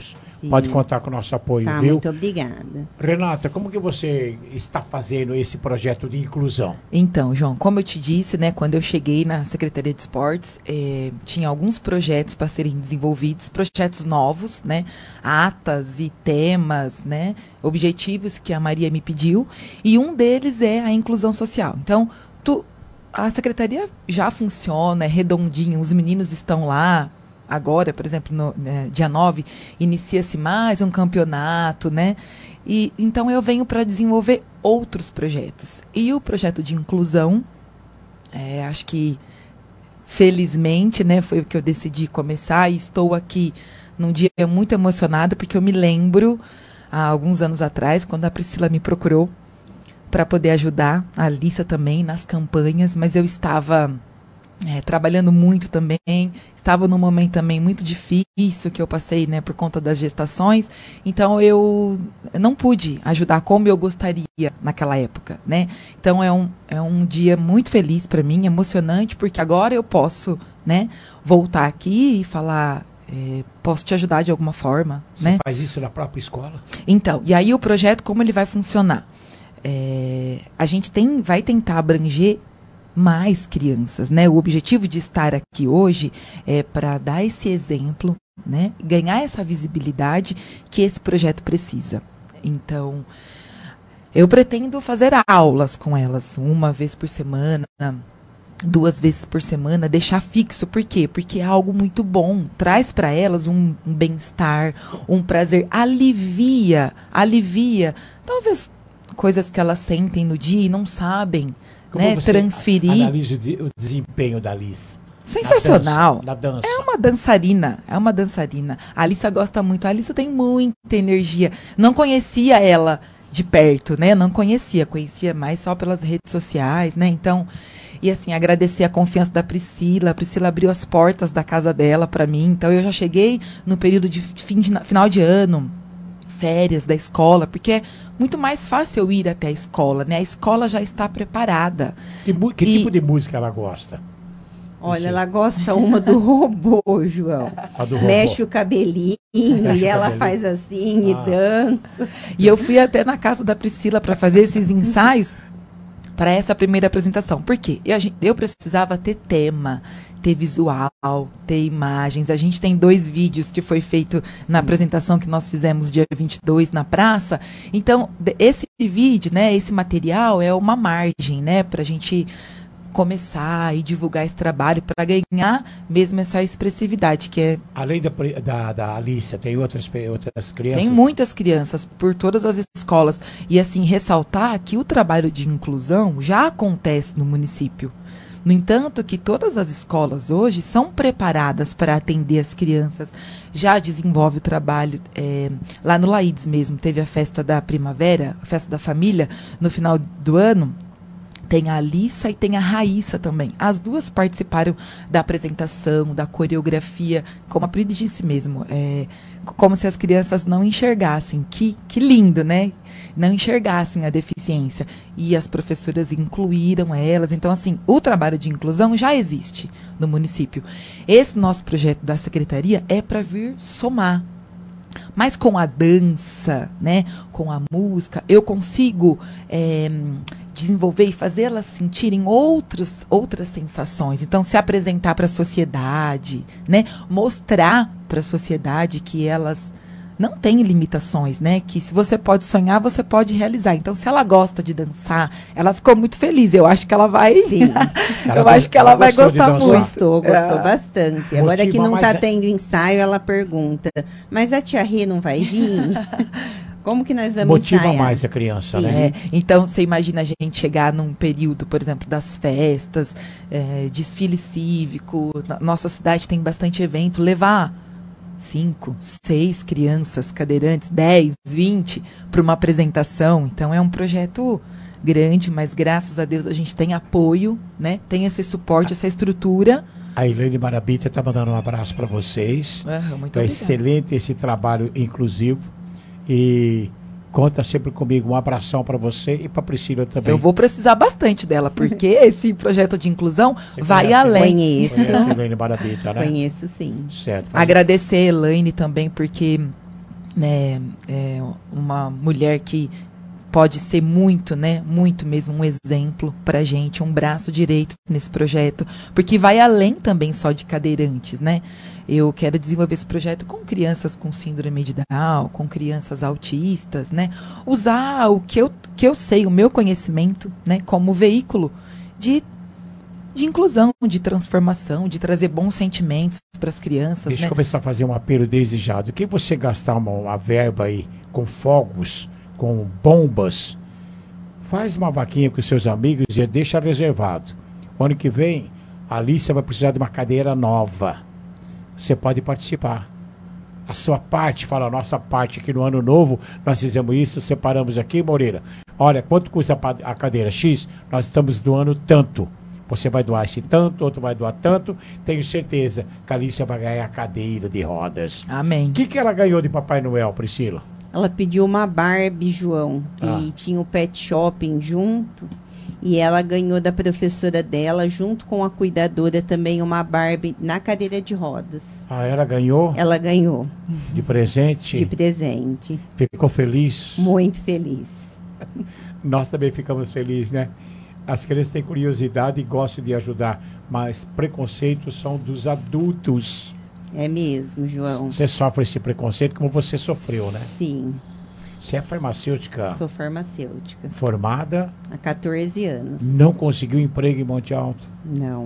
Pode contar com o nosso apoio, tá, viu? Muito obrigada. Renata, como que você está fazendo esse projeto de inclusão? Então, João, como eu te disse, né, quando eu cheguei na Secretaria de Esportes, tinha alguns projetos para serem desenvolvidos, projetos novos, né, atas e temas, né, objetivos que a Maria me pediu, e um deles é a inclusão social. Então, a Secretaria já funciona, é redondinho, os meninos estão lá. Agora, por exemplo, no dia 9, inicia-se mais um campeonato, né? E então eu venho para desenvolver outros projetos. E o projeto de inclusão, acho que felizmente, né, foi o que eu decidi começar, e estou aqui num dia muito emocionada, porque eu me lembro, há alguns anos atrás, quando a Priscila me procurou para poder ajudar, a Alissa também, nas campanhas, mas eu estava trabalhando muito também, estava num momento também muito difícil que eu passei, né, por conta das gestações, então eu não pude ajudar como eu gostaria naquela época, né? Então é um dia muito feliz para mim, emocionante, porque agora eu posso, né, voltar aqui e falar, posso te ajudar de alguma forma. Você, né? Faz isso na própria escola? Então, e aí o projeto, como ele vai funcionar? A gente vai tentar abranger mais crianças, né? O objetivo de estar aqui hoje é para dar esse exemplo, né? Ganhar essa visibilidade que esse projeto precisa. Então, eu pretendo fazer aulas com elas, 1 vez por semana, 2 vezes por semana, deixar fixo. Por quê? Porque é algo muito bom, traz para elas um bem-estar, um prazer, alivia, talvez coisas que elas sentem no dia e não sabem, como, né, transferir. Analisa o desempenho da Alice. Sensacional. Na dança. É uma dançarina. A Alissa gosta muito. A Alissa tem muita energia. Não conhecia ela de perto, né? Conhecia mais só pelas redes sociais, né? Então, e assim, agradecer a confiança da Priscila. A Priscila abriu as portas da casa dela para mim. Então, eu já cheguei no período de final de ano, férias da escola, porque é muito mais fácil eu ir até a escola, né? A escola já está preparada. Que tipo de música ela gosta? Olha, ela gosta uma do robô, João. Do robô. Mexe o cabelinho e ela faz assim e dança. E eu fui até na casa da Priscila para fazer esses ensaios para essa primeira apresentação. Por quê? Eu precisava ter tema, ter visual, ter imagens. A gente tem 2 vídeos que foi feito na apresentação que nós fizemos dia 22 na praça. Então, esse vídeo, né, esse material é uma margem, né, para a gente começar e divulgar esse trabalho para ganhar mesmo essa expressividade que é. Além da Alícia, tem outras crianças? Tem muitas crianças por todas as escolas. E assim, ressaltar que o trabalho de inclusão já acontece no município. No entanto, que todas as escolas hoje são preparadas para atender as crianças, já desenvolve o trabalho. Lá no Laides mesmo, teve a festa da primavera, a festa da família, no final do ano. Tem a Alissa e tem a Raíssa também. As duas participaram da apresentação, da coreografia, como a Pri disse mesmo, como se as crianças não enxergassem. Que lindo, né? Não enxergassem a deficiência. E as professoras incluíram elas. Então, assim, o trabalho de inclusão já existe no município. Esse nosso projeto da Secretaria é para vir somar. Mas com a dança, né, com a música, eu consigo desenvolver e fazer elas sentirem outras sensações. Então, se apresentar para a sociedade, né, mostrar para a sociedade que elas não têm limitações, né, que se você pode sonhar, você pode realizar. Então, se ela gosta de dançar, ela ficou muito feliz. Eu acho que ela vai... Sim. Eu acho que ela vai gostar muito. Gostou bastante. Agora que não está tendo ensaio, ela pergunta, mas a tia Rê não vai vir? Como que nós vamos motiva ensaiar? Mais a criança, né? Então, você imagina a gente chegar num período, por exemplo, das festas, desfile cívico. Nossa cidade tem bastante evento. Levar 5, 6 crianças, cadeirantes, 10, 20 para uma apresentação. Então, é um projeto grande, mas graças a Deus a gente tem apoio, né? Tem esse suporte, essa estrutura. A Elaine Marabita está mandando um abraço para vocês. Muito obrigada. Excelente esse trabalho inclusivo. E conta sempre comigo. Um abração para você e para Priscila também. Eu vou precisar bastante dela, porque esse projeto de inclusão vai além. Conheço a Elaine Marabita, né? Conheço, sim. Certo. Agradecer a Elaine também, porque né, uma mulher que pode ser muito, né, muito mesmo um exemplo pra gente, um braço direito nesse projeto, porque vai além também só de cadeirantes, né? Eu quero desenvolver esse projeto com crianças com síndrome de Down, com crianças autistas, né? Usar o que eu sei, o meu conhecimento, né, como veículo de inclusão, de transformação, de trazer bons sentimentos para as crianças. Deixa eu começar a fazer um apelo desde já. Do que você gastar uma verba aí com fogos, com bombas, faz uma vaquinha com seus amigos e deixa reservado. O ano que vem, a Alicia vai precisar de uma cadeira nova. Você pode participar. A sua parte, fala a nossa parte aqui no ano novo, nós fizemos isso, separamos aqui, Moreira. Olha, quanto custa a cadeira X? Nós estamos doando tanto. Você vai doar esse tanto, outro vai doar tanto. Tenho certeza que a Alicia vai ganhar a cadeira de rodas. Amém. O que ela ganhou de Papai Noel, Priscila? Ela pediu uma Barbie, João, que tinha o pet shopping junto. E ela ganhou da professora dela, junto com a cuidadora, também uma Barbie na cadeira de rodas. Ah, ela ganhou? Ela ganhou. De presente? De presente. Ficou feliz? Muito feliz. Nós também ficamos felizes, né? As crianças têm curiosidade e gostam de ajudar, mas preconceitos são dos adultos. É mesmo, João. Você sofre esse preconceito como você sofreu, né? Sim. Você é farmacêutica? Sou farmacêutica. Formada? Há 14 anos. Não conseguiu emprego em Monte Alto? Não.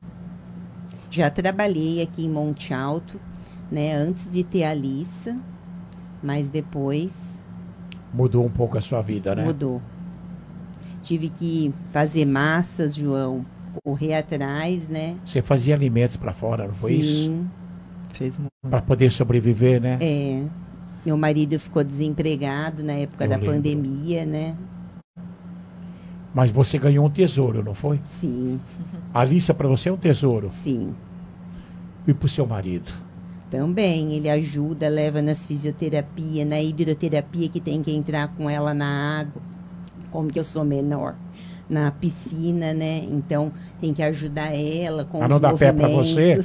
Já trabalhei aqui em Monte Alto, né, antes de ter a Alissa, mas depois... Mudou um pouco a sua vida, né? Mudou. Tive que fazer massas, João, correr atrás, né? Você fazia alimentos para fora, não foi isso? Sim. Fez muito. Para poder sobreviver, né? É. Meu marido ficou desempregado na época da pandemia, né? Mas você ganhou um tesouro, não foi? Sim. A Alicia para você é um tesouro? Sim. E para o seu marido? Também, ele ajuda, leva nas fisioterapia, na hidroterapia que tem que entrar com ela na água, como que eu sou menor, na piscina, né? Então, tem que ajudar ela com os movimentos. Não dá pé para você?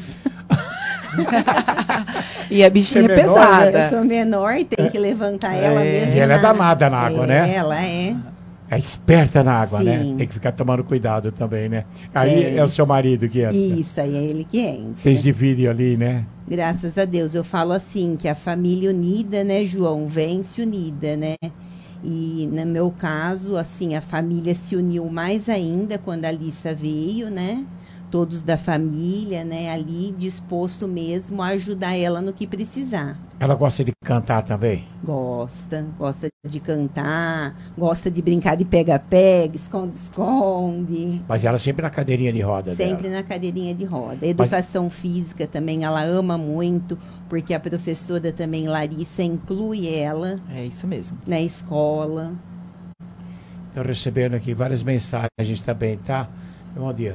E a bichinha é menor, pesada. Eu sou menor e tem que levantar ela mesmo. E ela é danada na água, né? Ela é. É esperta na água, Sim. né? Tem que ficar tomando cuidado também, né? Aí é o seu marido que entra. Isso, aí é ele que entra. Vocês dividem ali, né? Graças a Deus. Eu falo assim, que a família unida, né, João, vence unida, né? E no meu caso, assim, a família se uniu mais ainda quando a Alissa veio, né? Todos da família, né? Ali disposto mesmo a ajudar ela no que precisar. Ela gosta de cantar também? Gosta de cantar, gosta de brincar de pega-pega, esconde-esconde. Mas ela sempre na cadeirinha de roda Sempre dela. na cadeirinha de roda. Educação física também, ela ama muito, porque a professora também, Larissa, inclui ela. É isso mesmo. Na escola. Estou recebendo aqui várias mensagens também, tá? Bom dia.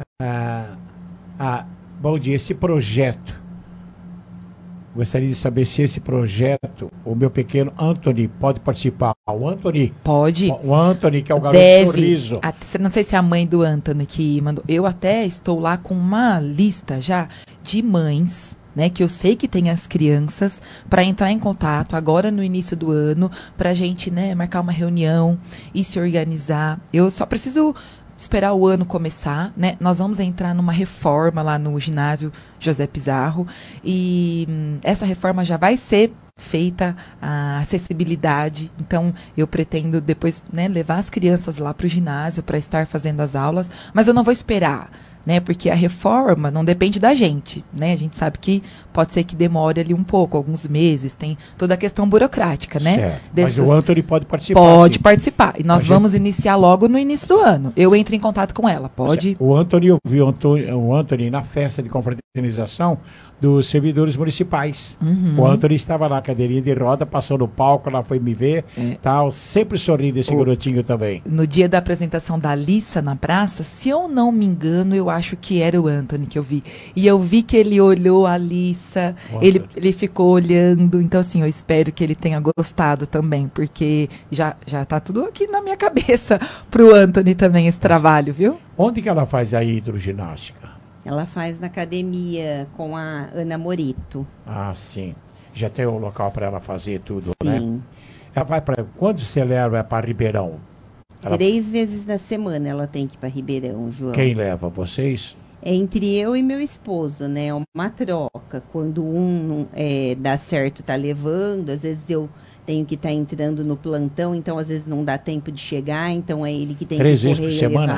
Bom dia, esse projeto, gostaria de saber se esse projeto, o meu pequeno Anthony pode participar. O Anthony? Pode. O Anthony, que é o garoto sorriso. Não sei se é a mãe do Anthony que mandou. Eu até estou lá com uma lista já de mães, né, que eu sei que tem as crianças, para entrar em contato agora no início do ano, para a gente, né, marcar uma reunião e se organizar. Eu só preciso esperar o ano começar, né? Nós vamos entrar numa reforma lá no ginásio José Pizarro e essa reforma já vai ser feita a acessibilidade. Então, eu pretendo depois, né, levar as crianças lá para o ginásio para estar fazendo as aulas, mas eu não vou esperar, né? Porque a reforma não depende da gente, né? A gente sabe que pode ser que demore ali um pouco, alguns meses, tem toda a questão burocrática, né? Certo. Mas o Anthony pode participar. Pode participar. E nós vamos iniciar logo no início do ano. Eu entro em contato com ela, pode? O Anthony, eu vi o Anthony na festa de confraternização dos servidores municipais. O Anthony estava na cadeirinha de roda, passou no palco, ela foi me ver, tal, sempre sorrindo esse garotinho também. No dia da apresentação da Alissa na praça, se eu não me engano, eu acho que era o Anthony que eu vi. E eu vi que ele olhou a Alissa, ele ficou olhando, então assim, eu espero que ele tenha gostado também, porque já tá tudo aqui na minha cabeça pro Anthony também esse trabalho, viu? Onde que ela faz a hidroginástica? Ela faz na academia com a Ana Morito. Ah, sim. Já tem um local para ela fazer tudo, Sim. né? Ela vai para... Quando você leva para Ribeirão? 3 vezes na semana ela tem que ir para Ribeirão, João. Quem leva? Vocês? É entre eu e meu esposo, né? É uma troca. Quando um dá certo, tá levando. Às vezes eu tenho que estar entrando no plantão, então às vezes não dá tempo de chegar, então é ele que tem 3 que vezes correr por e semana?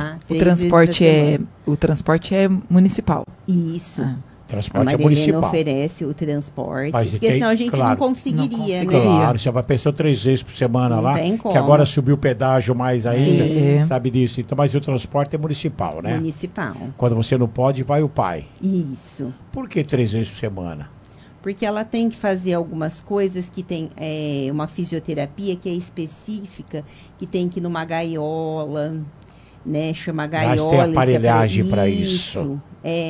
levar. O transporte é municipal. Isso. Transporte a Marilena municipal. oferece o transporte, Mas porque senão a gente não conseguiria, né? Claro, você vai pensar 3 vezes por semana Não lá, tem que como. agora subiu o pedágio mais ainda, Sim. sabe disso. Então, mas o transporte é municipal, né? Municipal. Quando você não pode, vai o pai. Isso. Por que 3 vezes por semana? Porque ela tem que fazer algumas coisas que tem uma fisioterapia que é específica, que tem que ir numa gaiola, né? Chama gaiola. Tem aparelhagem para isso.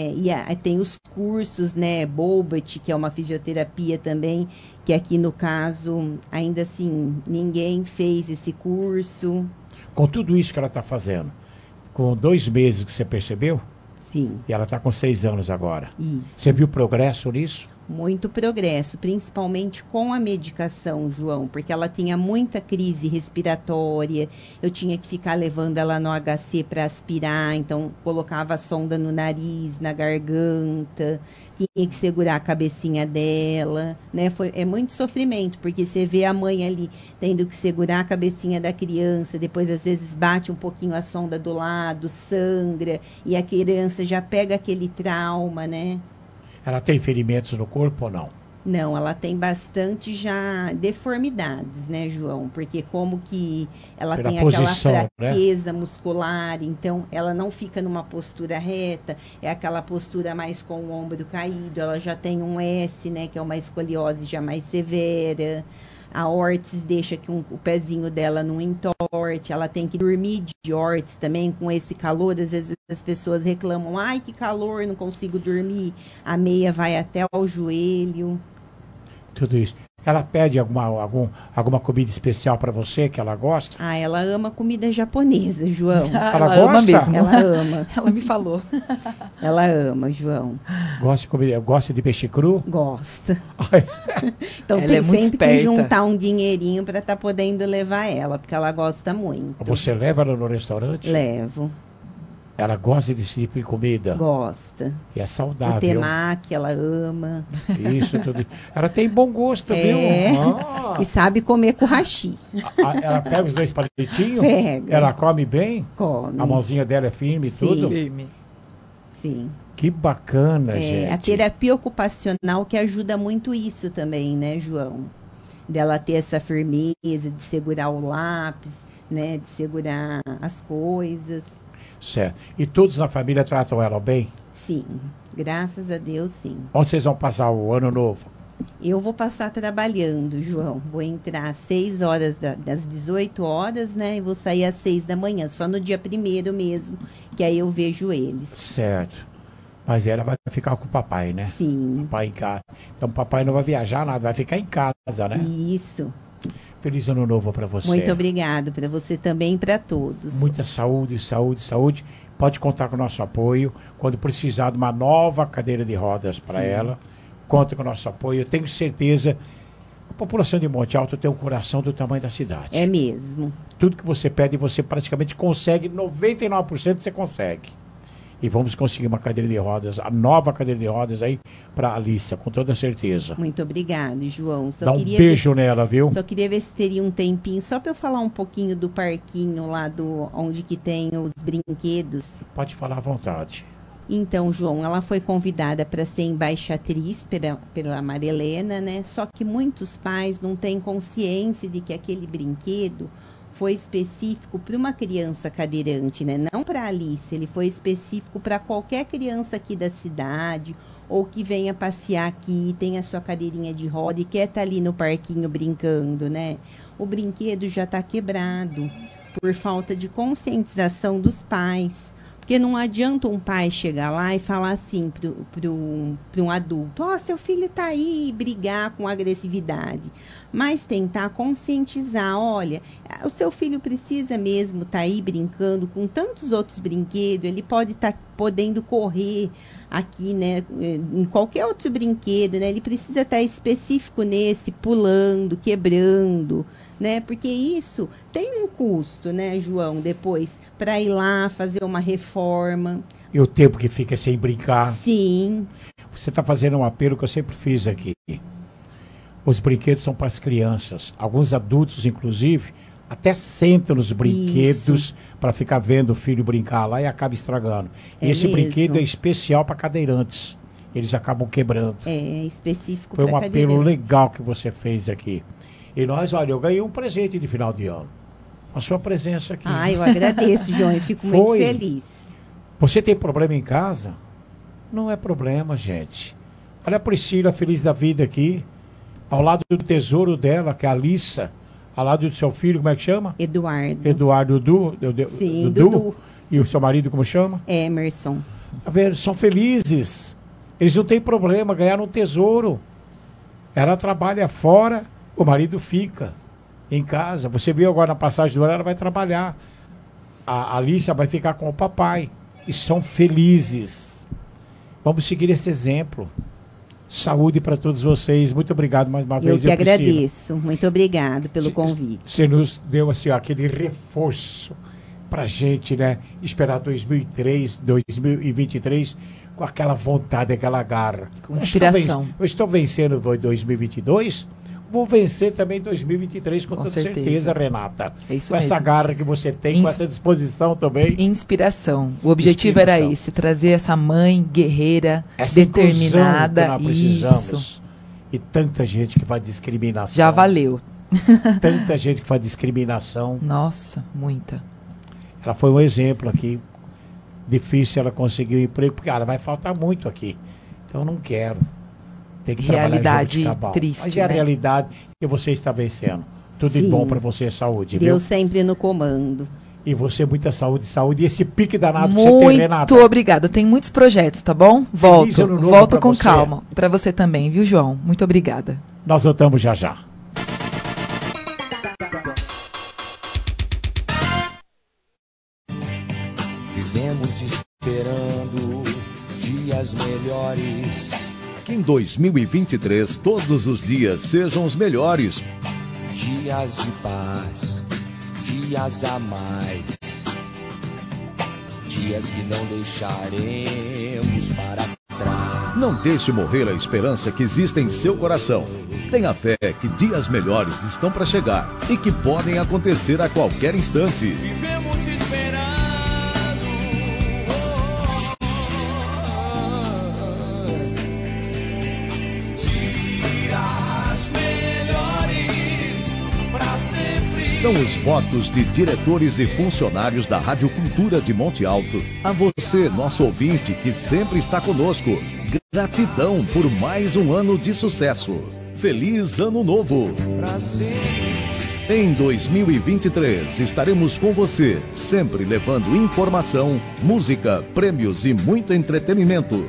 Tem os cursos, né? Bobat, que é uma fisioterapia também, que aqui no caso, ainda assim, ninguém fez esse curso. Com tudo isso que ela está fazendo, com 2 meses que você percebeu? Sim. E ela está com 6 anos agora. Isso. Você viu progresso nisso? Muito progresso, principalmente com a medicação, João, porque ela tinha muita crise respiratória, eu tinha que ficar levando ela no HC para aspirar, então colocava a sonda no nariz, na garganta, tinha que segurar a cabecinha dela, né? É muito sofrimento, porque você vê a mãe ali tendo que segurar a cabecinha da criança, depois às vezes bate um pouquinho a sonda do lado, sangra, e a criança já pega aquele trauma, né? Ela tem ferimentos no corpo ou não? Não, ela tem bastante já deformidades, né, João? Porque como que ela Pela tem posição, aquela fraqueza muscular, então ela não fica numa postura reta, é aquela postura mais com o ombro caído, ela já tem um S, né, que é uma escoliose já mais severa. A órtese deixa que o pezinho dela não entorte, ela tem que dormir de órtese também, com esse calor, às vezes as pessoas reclamam, ai que calor, não consigo dormir, a meia vai até ao joelho. Tudo isso. Ela pede alguma comida especial para você que ela gosta? Ah, ela ama comida japonesa, João. Ela gosta? Ama mesmo. Ela ama. Ela me falou. Ela ama, João. Gosta de peixe cru? Gosta. Então ela tem é muito sempre esperta. que juntar um dinheirinho para estar podendo levar ela, porque ela gosta muito. Você leva ela no restaurante? Levo. Ela gosta desse tipo de comida? Gosta. E é saudável. O temaki, ela ama. Isso, tudo. Ela tem bom gosto, viu? E sabe comer com hashi. Ela pega os 2 palitinhos? Pega. Ela come bem? Come. A mãozinha dela é firme e tudo? Firme. Sim. Que bacana, gente. A terapia ocupacional que ajuda muito isso também, né, João? Dela ter essa firmeza, de segurar o lápis, né, de segurar as coisas. Certo. E todos na família tratam ela bem? Sim, graças a Deus, sim. Onde vocês vão passar o ano novo? Eu vou passar trabalhando, João. Vou entrar às 6 horas, das 18 horas, né? E vou sair às 6 da manhã, só no dia 1º mesmo, que aí eu vejo eles. Certo. Mas ela vai ficar com o papai, né? Sim. Papai em casa. Então o papai não vai viajar nada, vai ficar em casa, né? Isso. Feliz ano novo para você. Muito obrigado, para você também e para todos. Muita saúde, saúde, saúde. Pode contar com o nosso apoio. Quando precisar de uma nova cadeira de rodas para ela, conta com o nosso apoio. Eu tenho certeza, a população de Monte Alto tem um coração do tamanho da cidade. É mesmo. Tudo que você pede, você praticamente consegue, 99% você consegue. E vamos conseguir uma cadeira de rodas, a nova cadeira de rodas aí para a Alícia, com toda certeza. Muito obrigado, João. Dá um beijo nela, viu? Só queria ver se teria um tempinho, só para eu falar um pouquinho do parquinho lá onde que tem os brinquedos. Pode falar à vontade. Então, João, ela foi convidada para ser embaixatriz pela Marilena, né? Só que muitos pais não têm consciência de que aquele brinquedo foi específico para uma criança cadeirante, né? Não para a Alice, ele foi específico para qualquer criança aqui da cidade ou que venha passear aqui, tem a sua cadeirinha de roda e quer estar ali no parquinho brincando, né? O brinquedo já está quebrado por falta de conscientização dos pais. Porque não adianta um pai chegar lá e falar assim para um adulto, seu filho está aí, brigar com agressividade. Mas tentar conscientizar, olha, o seu filho precisa mesmo estar aí brincando com tantos outros brinquedos, ele pode estar podendo correr aqui, né, em qualquer outro brinquedo, né, ele precisa estar específico nesse, pulando, quebrando, né, porque isso tem um custo, né, João, depois, para ir lá fazer uma reforma. E o tempo que fica sem brincar. Sim. Você está fazendo um apelo que eu sempre fiz aqui. Os brinquedos são para as crianças. Alguns adultos, inclusive, até sentam nos brinquedos para ficar vendo o filho brincar lá e acaba estragando. E esse brinquedo é especial para cadeirantes. Eles acabam quebrando. É específico para cadeirantes. Foi um apelo legal que você fez aqui. E nós, olha, eu ganhei um presente de final de ano. A sua presença aqui. Ah, eu agradeço, João. Eu fico muito feliz. Você tem problema em casa? Não é problema, gente. Olha a Priscila, feliz da vida aqui. Ao lado do tesouro dela, que é a Alissa. Ao lado do seu filho, como é que chama? Eduardo. Eduardo Dudu. Sim, Dudu. E o seu marido, como chama? Emerson. Tá vendo? São felizes. Eles não têm problema, ganharam um tesouro. Ela trabalha fora, o marido fica em casa. Você viu agora na passagem do ano, ela vai trabalhar. A Alissa vai ficar com o papai. E são felizes. Vamos seguir esse exemplo. Saúde para todos vocês. Muito obrigado mais uma vez. Eu que agradeço. Muito obrigado pelo convite. Você nos deu assim, aquele reforço para a gente, né? Esperar 2023 com aquela vontade, aquela garra. Com inspiração. Eu estou vencendo 2022. Vou vencer também 2023 com toda certeza, Renata. É isso com mesmo. Essa garra que você tem, com essa disposição também. Inspiração. O objetivo era esse, trazer essa mãe guerreira, essa determinada. Que nós precisamos. E tanta gente que faz discriminação. Já valeu. Tanta gente que faz discriminação. Nossa, muita. Ela foi um exemplo aqui. Difícil ela conseguir um emprego, porque ela vai faltar muito aqui. Então eu não quero. Tem que realidade triste. Mas é a realidade que você está vencendo. Tudo de bom para você, saúde. Deus sempre no comando. E você, muita saúde. E esse pique danado que você tem, Renata. Muito obrigado. Tem muitos projetos, tá bom? Volto com calma. Para você também, viu, João? Muito obrigada. Nós voltamos já já. Vivemos esperando dias melhores. Que em 2023 todos os dias sejam os melhores. Dias de paz, dias a mais. Dias que não deixaremos para trás. Não deixe morrer a esperança que existe em seu coração. Tenha fé que dias melhores estão para chegar e que podem acontecer a qualquer instante. Vivemos esperando. São os votos de diretores e funcionários da Rádio Cultura de Monte Alto. A você, nosso ouvinte, que sempre está conosco. Gratidão por mais um ano de sucesso. Feliz Ano Novo! Em 2023, estaremos com você, sempre levando informação, música, prêmios e muito entretenimento.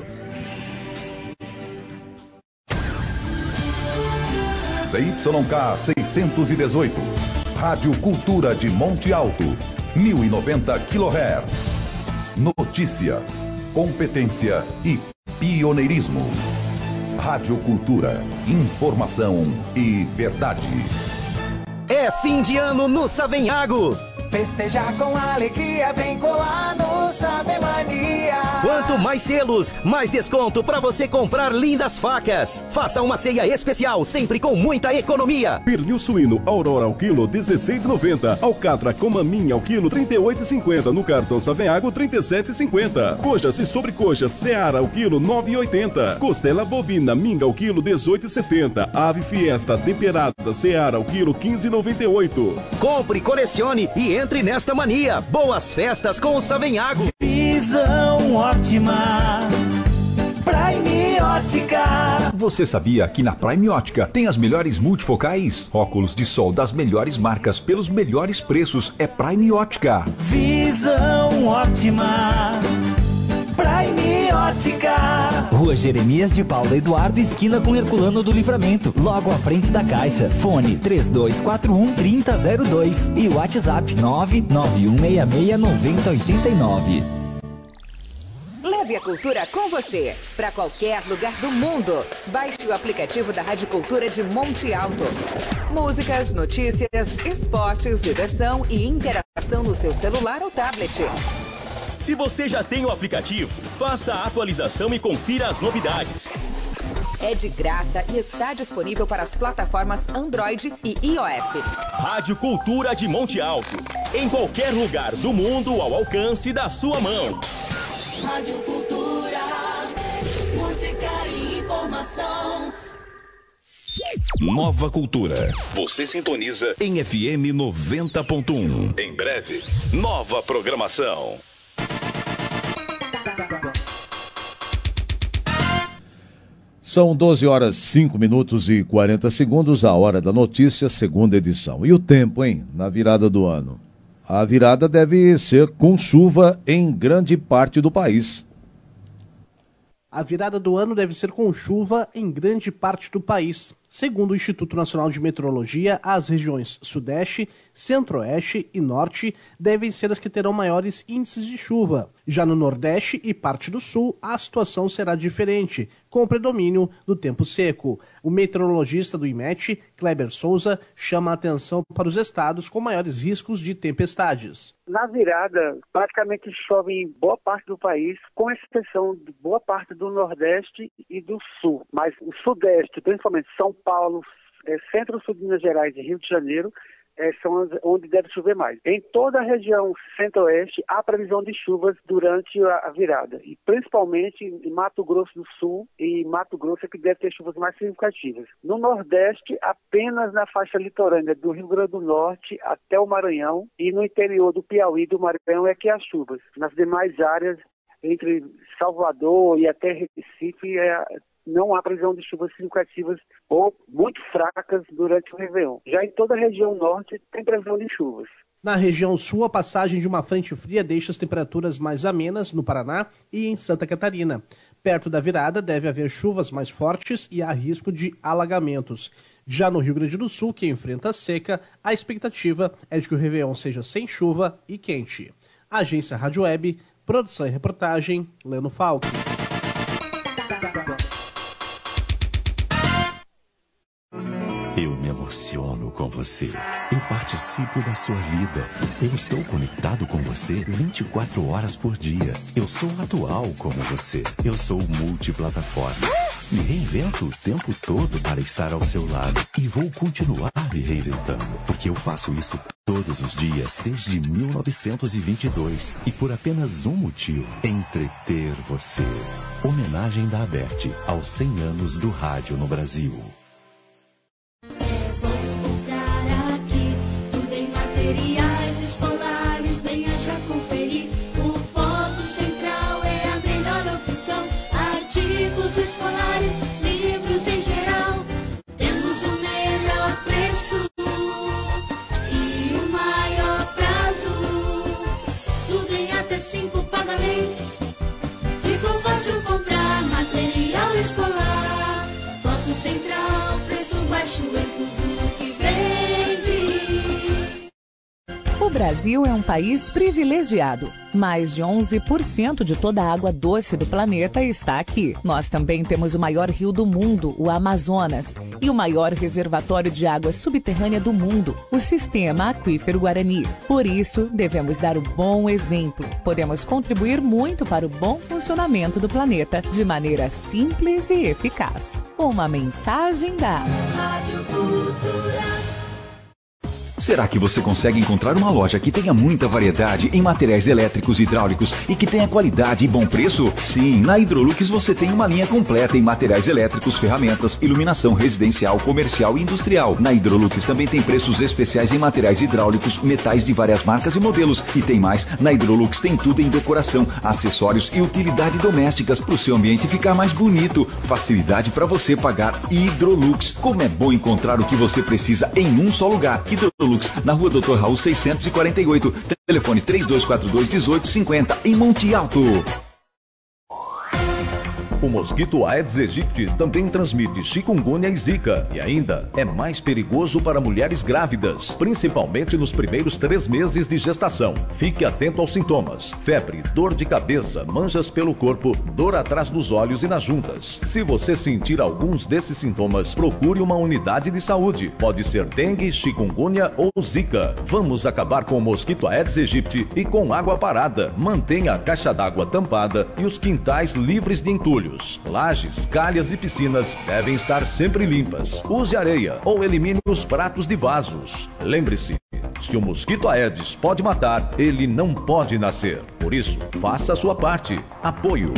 ZYK 618. Rádio Cultura de Monte Alto, 1090 kHz. Notícias, competência e pioneirismo. Rádio Cultura, informação e verdade. É fim de ano no Savenhago. Festejar com alegria, vem colar no Sabe Mania. Quanto mais selos, mais desconto para você comprar lindas facas. Faça uma ceia especial, sempre com muita economia. Pernil suíno Aurora ao quilo, 16,90. Alcatra com maminha ao quilo, 38,50. No cartão Savenhago, 37,50. Coxas e sobrecoxas Seara ao quilo, 9,80. Costela bovina minga ao quilo, 18,70. Ave Fiesta temperada Seara ao quilo, 15,98. Compre, colecione e entre nesta mania. Boas festas com o Savenhago. Visão ótima. Prime Ótica. Você sabia que na Prime Ótica tem as melhores multifocais? Óculos de sol das melhores marcas pelos melhores preços. É Prime Ótica. Visão ótima. Prime Ótica. Rua Jeremias de Paula Eduardo, esquina com Herculano do Livramento. Logo à frente da Caixa. Fone 3241-3002 e WhatsApp 991669089. Leve a cultura com você para qualquer lugar do mundo. Baixe o aplicativo da Rádio Cultura de Monte Alto. Músicas, notícias, esportes, diversão e interação no seu celular ou tablet. Se você já tem o aplicativo, faça a atualização e confira as novidades. É de graça e está disponível para as plataformas Android e iOS. Rádio Cultura de Monte Alto. Em qualquer lugar do mundo, ao alcance da sua mão. Rádio Cultura, música e informação. Nova Cultura. Você sintoniza em FM 90.1. Em breve, nova programação. São 12 horas 5 minutos e 40 segundos, a hora da notícia, segunda edição. E o tempo, hein? Na virada do ano. A virada deve ser com chuva em grande parte do país. A virada do ano deve ser com chuva em grande parte do país. Segundo o Instituto Nacional de Meteorologia, as regiões Sudeste, Centro-Oeste e Norte devem ser as que terão maiores índices de chuva. Já no Nordeste e parte do Sul, a situação será diferente, com o predomínio do tempo seco. O meteorologista do IMET, Kleber Souza, chama a atenção para os estados com maiores riscos de tempestades. Na virada, praticamente chove em boa parte do país, com exceção de boa parte do Nordeste e do Sul. Mas o Sudeste, principalmente São Paulo, Centro-Sul de Minas Gerais e Rio de Janeiro, são onde deve chover mais. Em toda a região Centro-Oeste, há previsão de chuvas durante a virada. E principalmente em Mato Grosso do Sul e Mato Grosso é que deve ter chuvas mais significativas. No Nordeste, apenas na faixa litorânea do Rio Grande do Norte até o Maranhão e no interior do Piauí e do Maranhão é que há chuvas. Nas demais áreas, entre Salvador e até Recife, não há previsão de chuvas significativas ou muito fracas durante o Réveillon. Já em toda a região norte tem previsão de chuvas. Na região sul, a passagem de uma frente fria deixa as temperaturas mais amenas no Paraná e em Santa Catarina. Perto da virada deve haver chuvas mais fortes e há risco de alagamentos. Já no Rio Grande do Sul, que enfrenta a seca, a expectativa é de que o Réveillon seja sem chuva e quente. Agência Rádio Web, produção e reportagem, Leno Falck. Eu me emociono com você. Eu participo da sua vida. Eu estou conectado com você 24 horas por dia. Eu sou atual como você. Eu sou multiplataforma. Me reinvento o tempo todo para estar ao seu lado. E vou continuar me reinventando. Porque eu faço isso todos os dias desde 1922. E por apenas um motivo: entreter você. Homenagem da Abert aos 100 anos do rádio no Brasil. Materiais escolares, venha já conferir. O Foto Central é a melhor opção. Artigos escolares, livros em geral. Temos o melhor preço e o maior prazo. Tudo em até 5 pagamentos. Ficou fácil comprar material escolar. Foto Central, preço baixo em tudo que vende. O Brasil é um país privilegiado. Mais de 11% de toda a água doce do planeta está aqui. Nós também temos o maior rio do mundo, o Amazonas, e o maior reservatório de água subterrânea do mundo, o Sistema Aquífero Guarani. Por isso, devemos dar o bom exemplo. Podemos contribuir muito para o bom funcionamento do planeta de maneira simples e eficaz. Uma mensagem da Rádio Cultura. Será que você consegue encontrar uma loja que tenha muita variedade em materiais elétricos e hidráulicos e que tenha qualidade e bom preço? Sim, na Hidrolux você tem uma linha completa em materiais elétricos, ferramentas, iluminação residencial, comercial e industrial. Na Hidrolux também tem preços especiais em materiais hidráulicos, metais de várias marcas e modelos. E tem mais, na Hidrolux tem tudo em decoração, acessórios e utilidade domésticas para o seu ambiente ficar mais bonito. Facilidade para você pagar. Hidrolux. Como é bom encontrar o que você precisa em um só lugar. Hidrolux, na Rua Dr. Raul 648, telefone 3242-1850, em Monte Alto. O mosquito Aedes aegypti também transmite chikungunya e zika e ainda é mais perigoso para mulheres grávidas, principalmente nos primeiros 3 meses de gestação. Fique atento aos sintomas: febre, dor de cabeça, manchas pelo corpo, dor atrás dos olhos e nas juntas. Se você sentir alguns desses sintomas, procure uma unidade de saúde. Pode ser dengue, chikungunya ou zika. Vamos acabar com o mosquito Aedes aegypti e com água parada. Mantenha a caixa d'água tampada e os quintais livres de entulhos. Lajes, calhas e piscinas devem estar sempre limpas. Use areia ou elimine os pratos de vasos. Lembre-se, se o mosquito Aedes pode matar, ele não pode nascer. Por isso, faça a sua parte. Apoio.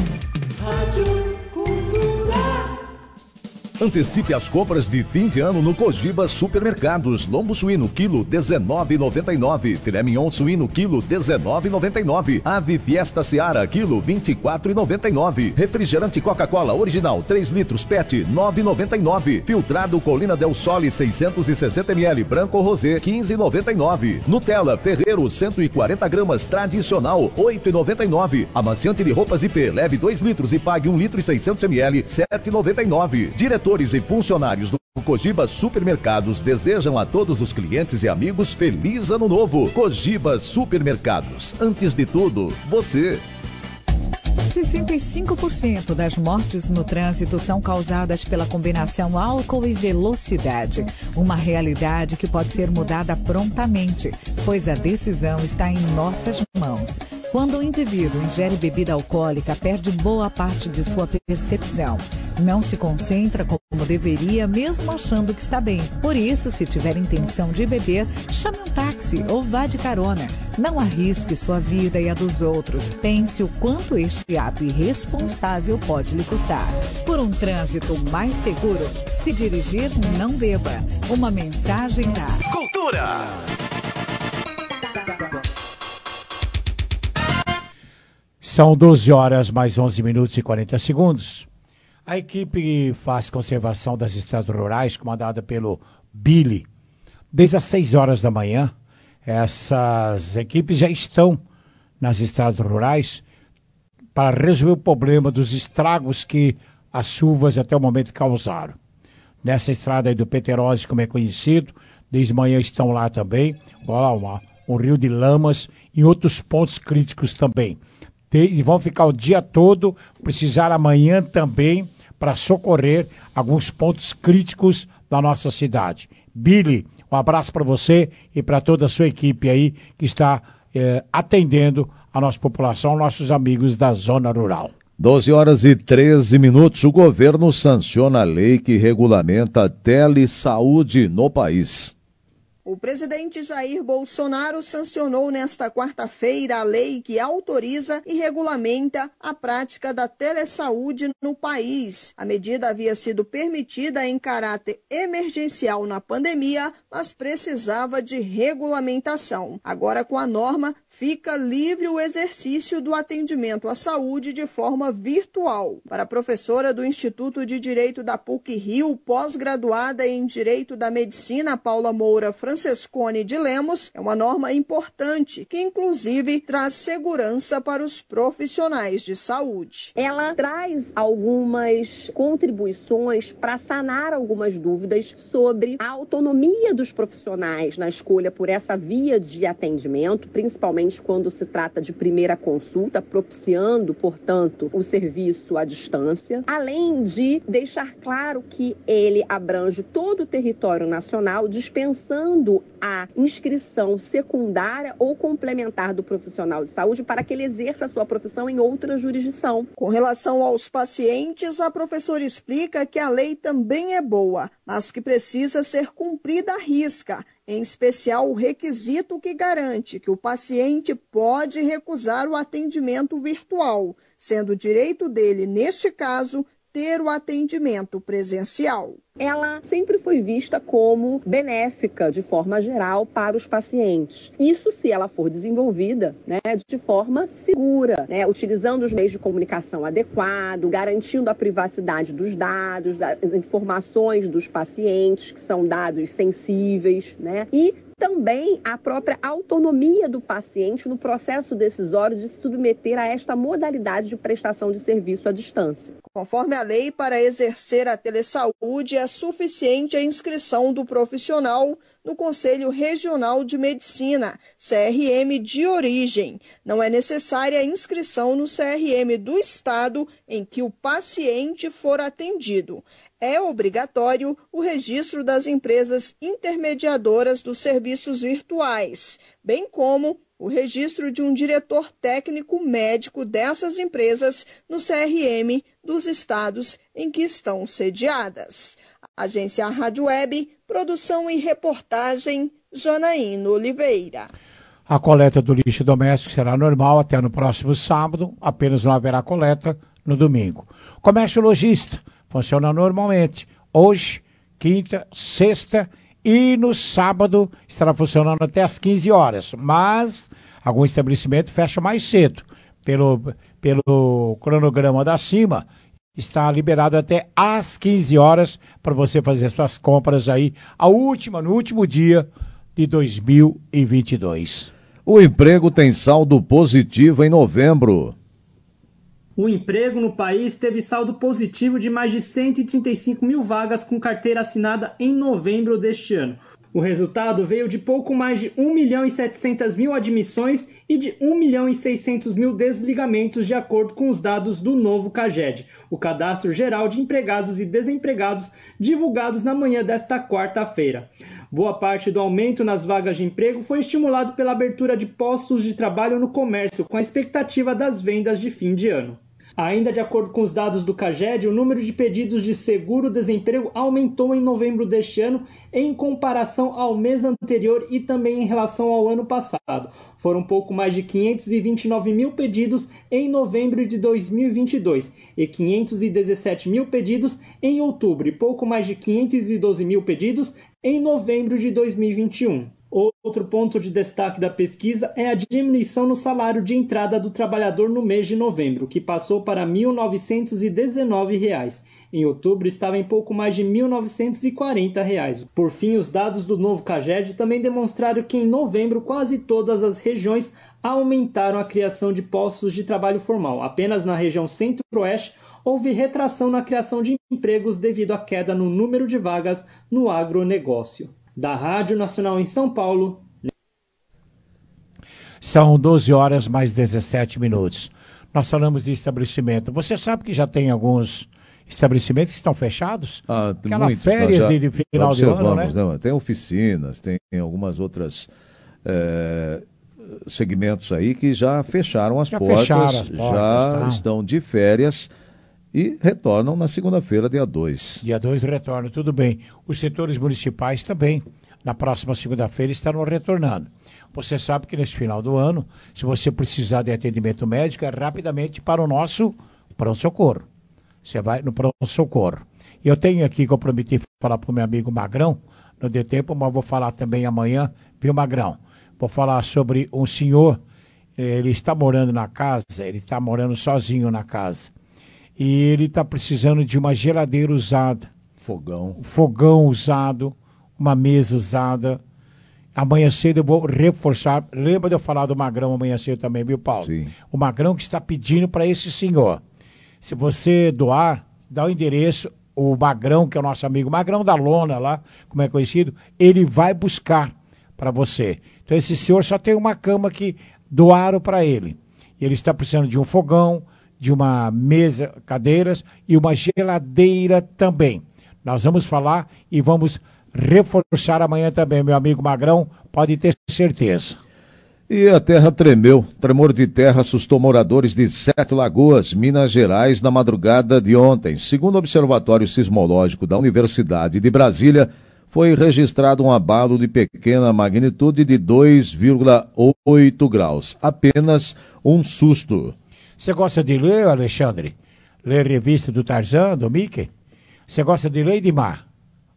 Antecipe as compras de fim de ano no Cogiba Supermercados. Lombo suíno, quilo, R$19,99. Filé mignon suíno, quilo, R$19,99. Ave Fiesta Seara, quilo, R$24,99. Refrigerante Coca-Cola original, 3 litros, PET, R$9,99. Filtrado Colina del Sole, 660 ml, branco ou rosé, R$15,99. Nutella Ferreiro, 140 gramas, tradicional, R$8,99. Amaciante de roupas IP, leve 2 litros e pague 1 litro e 600 ml, R$7,99. Diretores e funcionários do Cogiba Supermercados desejam a todos os clientes e amigos feliz ano novo. Cogiba Supermercados. Antes de tudo, você. 65% das mortes no trânsito são causadas pela combinação álcool e velocidade. Uma realidade que pode ser mudada prontamente, pois a decisão está em nossas mãos. Quando o indivíduo ingere bebida alcoólica, perde boa parte de sua percepção. Não se concentra como deveria, mesmo achando que está bem. Por isso, se tiver intenção de beber, chame um táxi ou vá de carona. Não arrisque sua vida e a dos outros. Pense o quanto este ato irresponsável pode lhe custar. Por um trânsito mais seguro, se dirigir, não beba. Uma mensagem da Cultura. São 12 horas mais 11 minutos e 40 segundos. A equipe faz conservação das estradas rurais, comandada pelo Billy. Desde as 6 horas da manhã, essas equipes já estão nas estradas rurais para resolver o problema dos estragos que as chuvas até o momento causaram. Nessa estrada aí do Peterose, como é conhecido, desde manhã estão lá também, um rio de lamas e outros pontos críticos também. E vão ficar o dia todo, precisar amanhã também para socorrer alguns pontos críticos da nossa cidade. Billy, um abraço para você e para toda a sua equipe aí que está atendendo a nossa população, nossos amigos da zona rural. 12 horas e 13 minutos. O governo sanciona a lei que regulamenta a telesaúde no país. O presidente Jair Bolsonaro sancionou nesta quarta-feira a lei que autoriza e regulamenta a prática da telesaúde no país. A medida havia sido permitida em caráter emergencial na pandemia, mas precisava de regulamentação. Agora, com a norma, fica livre o exercício do atendimento à saúde de forma virtual. Para a professora do Instituto de Direito da PUC-Rio, pós-graduada em Direito da Medicina, Paula Moura Francescone de Lemos, é uma norma importante que, inclusive, traz segurança para os profissionais de saúde. Ela traz algumas contribuições para sanar algumas dúvidas sobre a autonomia dos profissionais na escolha por essa via de atendimento, principalmente quando se trata de primeira consulta, propiciando, portanto, o serviço à distância, além de deixar claro que ele abrange todo o território nacional, dispensando a inscrição secundária ou complementar do profissional de saúde para que ele exerça a sua profissão em outra jurisdição. Com relação aos pacientes, a professora explica que a lei também é boa, mas que precisa ser cumprida à risca, em especial o requisito que garante que o paciente pode recusar o atendimento virtual, sendo direito dele, neste caso, ter o atendimento presencial. ela sempre foi vista como benéfica, de forma geral, para os pacientes. Isso se ela for desenvolvida, né, de forma segura, né, utilizando os meios de comunicação adequados, garantindo a privacidade dos dados, das informações dos pacientes, que são dados sensíveis, né, e também a própria autonomia do paciente no processo decisório de se submeter a esta modalidade de prestação de serviço à distância. Conforme a lei, para exercer a telesaúde é suficiente a inscrição do profissional no Conselho Regional de Medicina, CRM de origem. Não é necessária a inscrição no CRM do estado em que o paciente for atendido. É obrigatório o registro das empresas intermediadoras dos serviços virtuais, bem como o registro de um diretor técnico médico dessas empresas no CRM dos estados em que estão sediadas. Agência Rádio Web, produção e reportagem, Janaína Oliveira. A coleta do lixo doméstico será normal até no próximo sábado, apenas não haverá coleta no domingo. Comércio lojista funciona normalmente. Hoje, quinta, sexta e no sábado estará funcionando até às 15 horas. Mas algum estabelecimento fecha mais cedo. Pelo cronograma da CIMA, está liberado até às 15 horas para você fazer suas compras aí, no último dia de 2022. O emprego tem saldo positivo em novembro. O emprego no país teve saldo positivo de mais de 135 mil vagas com carteira assinada em novembro deste ano. O resultado veio de pouco mais de 1.700.000 admissões e de 1.600.000 desligamentos, de acordo com os dados do novo CAGED, o Cadastro Geral de Empregados e Desempregados, divulgados na manhã desta quarta-feira. Boa parte do aumento nas vagas de emprego foi estimulado pela abertura de postos de trabalho no comércio, com a expectativa das vendas de fim de ano. Ainda de acordo com os dados do CAGED, o número de pedidos de seguro-desemprego aumentou em novembro deste ano em comparação ao mês anterior e também em relação ao ano passado. Foram pouco mais de 529 mil pedidos em novembro de 2022 e 517 mil pedidos em outubro e pouco mais de 512 mil pedidos em novembro de 2021. Outro ponto de destaque da pesquisa é a diminuição no salário de entrada do trabalhador no mês de novembro, que passou para R$ 1.919. Em outubro estava em pouco mais de R$ 1.940. Por fim, os dados do novo CAGED também demonstraram que em novembro quase todas as regiões aumentaram a criação de postos de trabalho formal. Apenas na região centro-oeste houve retração na criação de empregos devido à queda no número de vagas no agronegócio. Da Rádio Nacional em São Paulo. São 12 horas mais 17 minutos. Nós falamos de estabelecimento. Você sabe que já tem alguns estabelecimentos que estão fechados? Aquela muitos, férias de final de ano, né? Tem oficinas, tem algumas outras segmentos aí que já fecharam as portas, já estão de férias. E retornam na segunda-feira, dia 2. Dia 2 retornam, tudo bem. Os setores municipais também, na próxima segunda-feira, estarão retornando. Você sabe que nesse final do ano, se você precisar de atendimento médico, é rapidamente para o nosso pronto-socorro. Você vai no pronto-socorro. E eu tenho aqui que eu prometi falar para o meu amigo Magrão, não deu tempo, mas vou falar também amanhã, viu, Magrão? Vou falar sobre um senhor, ele está morando na casa, ele está morando sozinho na casa. E ele está precisando de uma geladeira usada. Fogão usado, uma mesa usada. Amanhã cedo eu vou reforçar. Lembra de eu falar do Magrão amanhã cedo também, viu, Paulo? Sim. O Magrão que está pedindo para esse senhor. Se você doar, dá o endereço. O Magrão, que é o nosso amigo, Magrão da Lona lá, como é conhecido, ele vai buscar para você. Então esse senhor só tem uma cama que doaram para ele. Ele está precisando de um fogão, de uma mesa, cadeiras e uma geladeira também. Nós vamos falar e vamos reforçar amanhã também, meu amigo Magrão, pode ter certeza. E a terra tremeu. Tremor de terra assustou moradores de Sete Lagoas, Minas Gerais, na madrugada de ontem. Segundo o Observatório Sismológico da Universidade de Brasília, foi registrado um abalo de pequena magnitude de 2,8 graus. Apenas um susto. Você gosta de ler, Alexandre? Ler revista do Tarzan, do Mickey? Você gosta de ler, Edmar?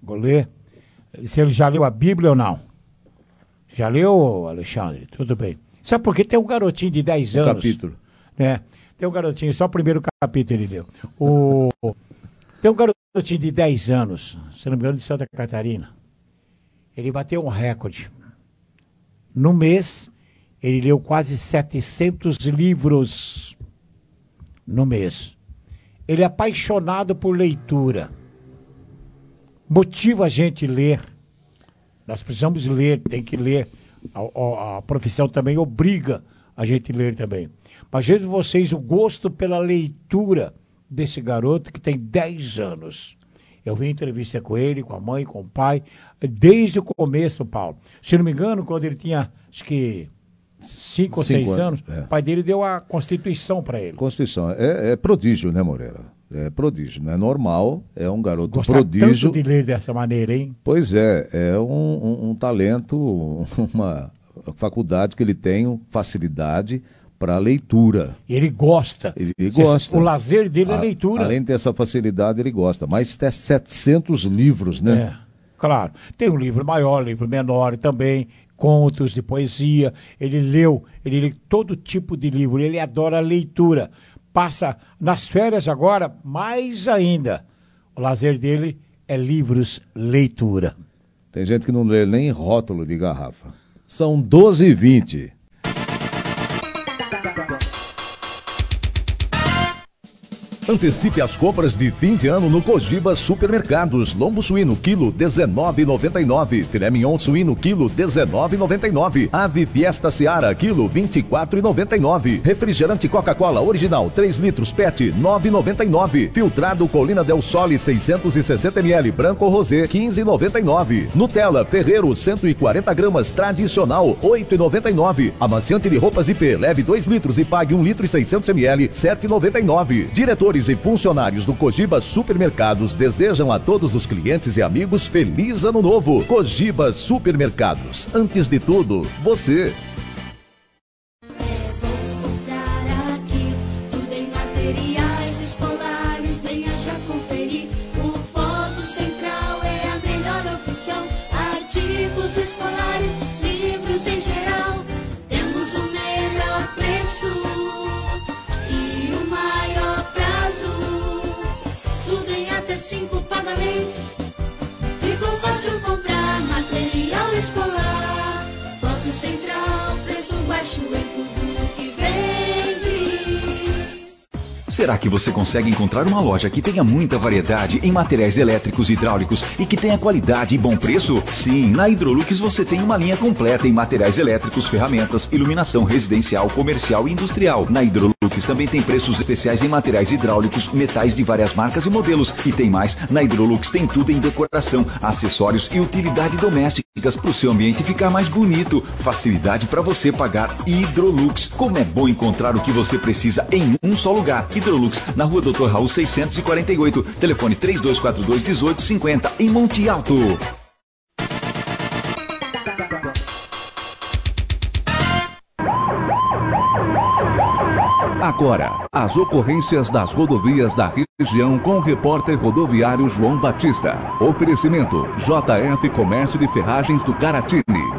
Vou ler. Se ele já leu a Bíblia ou não. Já leu, Alexandre? Tudo bem. Sabe por quê? Tem um garotinho de 10 anos. Capítulo. Né? Tem um garotinho, só o primeiro capítulo ele leu. Tem um garotinho de 10 anos, se não me engano, de Santa Catarina. Ele bateu um recorde. No mês, ele leu quase 700 livros. No mês. Ele é apaixonado por leitura. Motiva a gente a ler. Nós precisamos ler, tem que ler. A profissão também obriga a gente a ler também. Mas vejo vocês o gosto pela leitura desse garoto que tem 10 anos. Eu vi entrevista com ele, com a mãe, com o pai, desde o começo, Paulo. Se não me engano, quando ele tinha, acho que 5 ou 6 anos, o pai dele deu a Constituição para ele. Constituição. É prodígio, né, Moreira? É prodígio, não é normal, é um garoto Gostar prodígio. Tanto de ler dessa maneira, hein? Pois é um talento, uma faculdade que ele tem, facilidade para leitura. Ele gosta. Ele gosta. O lazer dele é leitura. Além de ter essa facilidade, ele gosta. Mas tem 700 livros, né? Claro. Tem um livro maior, livro menor também, contos de poesia. Ele leu todo tipo de livro. Ele adora a leitura. Passa nas férias agora, mais ainda. O lazer dele é livros, leitura. Tem gente que não lê nem rótulo de garrafa. São 12h20. Antecipe as compras de fim de ano no Cogiba Supermercados. Lombo suíno, quilo, R$19,99. Filé mignon suíno, quilo, R$19,99. Ave Fiesta Seara, quilo, R$24,99. Refrigerante Coca-Cola original, 3 litros PET, R$9,99. Filtrado Colina del Sole, 660 ml, branco ou rosé, R$15,99. Nutella Ferreiro, 140 gramas, tradicional, R$8,99. Amaciante de roupas IP, leve 2 litros e pague 1 litro e 600 ml, R$7,99. Diretores e funcionários do Cogiba Supermercados desejam a todos os clientes e amigos feliz ano novo. Cogiba Supermercados. Antes de tudo, você. Aqui, tudo em materiais escolares, venha já conferir. O Foto Central é a melhor opção. Artigos escolares, livros em geral. Temos o melhor preço e o maior prazo. Tudo em até 5 pagamentos. Ficou fácil comprar material escolar. Foto Central, preço baixo em tudo que vende. Será que você consegue encontrar uma loja que tenha muita variedade em materiais elétricos e hidráulicos e que tenha qualidade e bom preço? Sim, na Hidrolux você tem uma linha completa em materiais elétricos, ferramentas, iluminação residencial, comercial e industrial. Na Hidrolux também tem preços especiais em materiais hidráulicos, metais de várias marcas e modelos. E tem mais, na Hidrolux tem tudo em decoração, acessórios e utilidade domésticas para o seu ambiente ficar mais bonito. Facilidade para você pagar. Hidrolux. Como é bom encontrar o que você precisa em um só lugar. Hidrolux, na rua Dr. Raul 648, telefone 3242-1850, em Monte Alto. Agora, as ocorrências das rodovias da região com o repórter rodoviário João Batista. Oferecimento, JF Comércio de Ferragens do Caratini.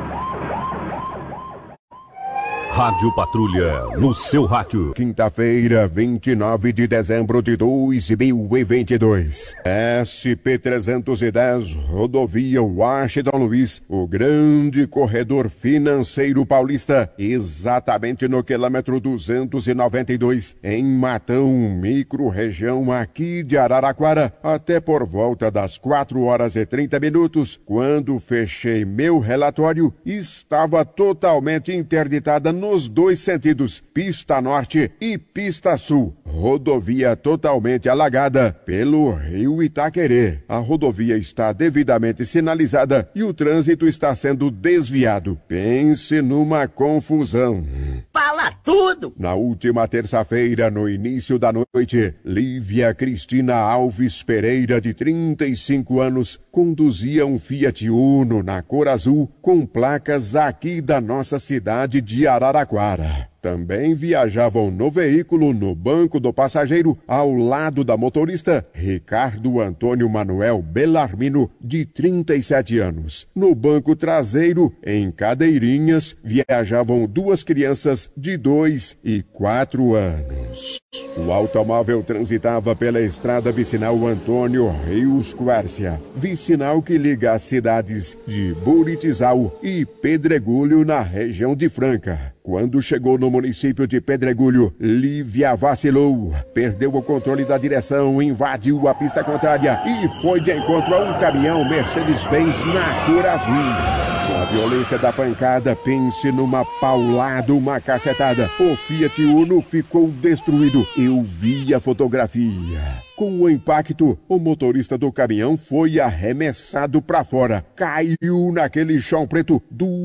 Rádio Patrulha, no seu rádio. Quinta-feira, 29 de dezembro de 2022. SP-310, rodovia Washington Luiz, o grande corredor financeiro paulista, exatamente no quilômetro 292, em Matão, micro-região aqui de Araraquara, até por volta das 4h30, quando fechei meu relatório, estava totalmente interditada nos 2 sentidos, pista norte e pista sul. Rodovia totalmente alagada pelo rio Itaquerê. A rodovia está devidamente sinalizada e o trânsito está sendo desviado. Pense numa confusão. Fala tudo! Na última terça-feira, no início da noite, Lívia Cristina Alves Pereira, de 35 anos, conduzia um Fiat Uno na cor azul com placas aqui da nossa cidade de Araraquara. Também viajavam no veículo, no banco do passageiro, ao lado da motorista, Ricardo Antônio Manuel Bellarmino, de 37 anos. No banco traseiro, em cadeirinhas, viajavam 2 crianças de 2 e 4 anos. O automóvel transitava pela estrada vicinal Antônio Rios Quércia, vicinal que liga as cidades de Buritizal e Pedregulho, na região de Franca. Quando chegou no município de Pedregulho, Lívia vacilou, perdeu o controle da direção, invadiu a pista contrária e foi de encontro a um caminhão Mercedes-Benz na cor azul. Com a violência da pancada, pense numa paulada, uma cacetada. O Fiat Uno ficou destruído. Eu vi a fotografia. Com o impacto, o motorista do caminhão foi arremessado para fora. Caiu naquele chão preto,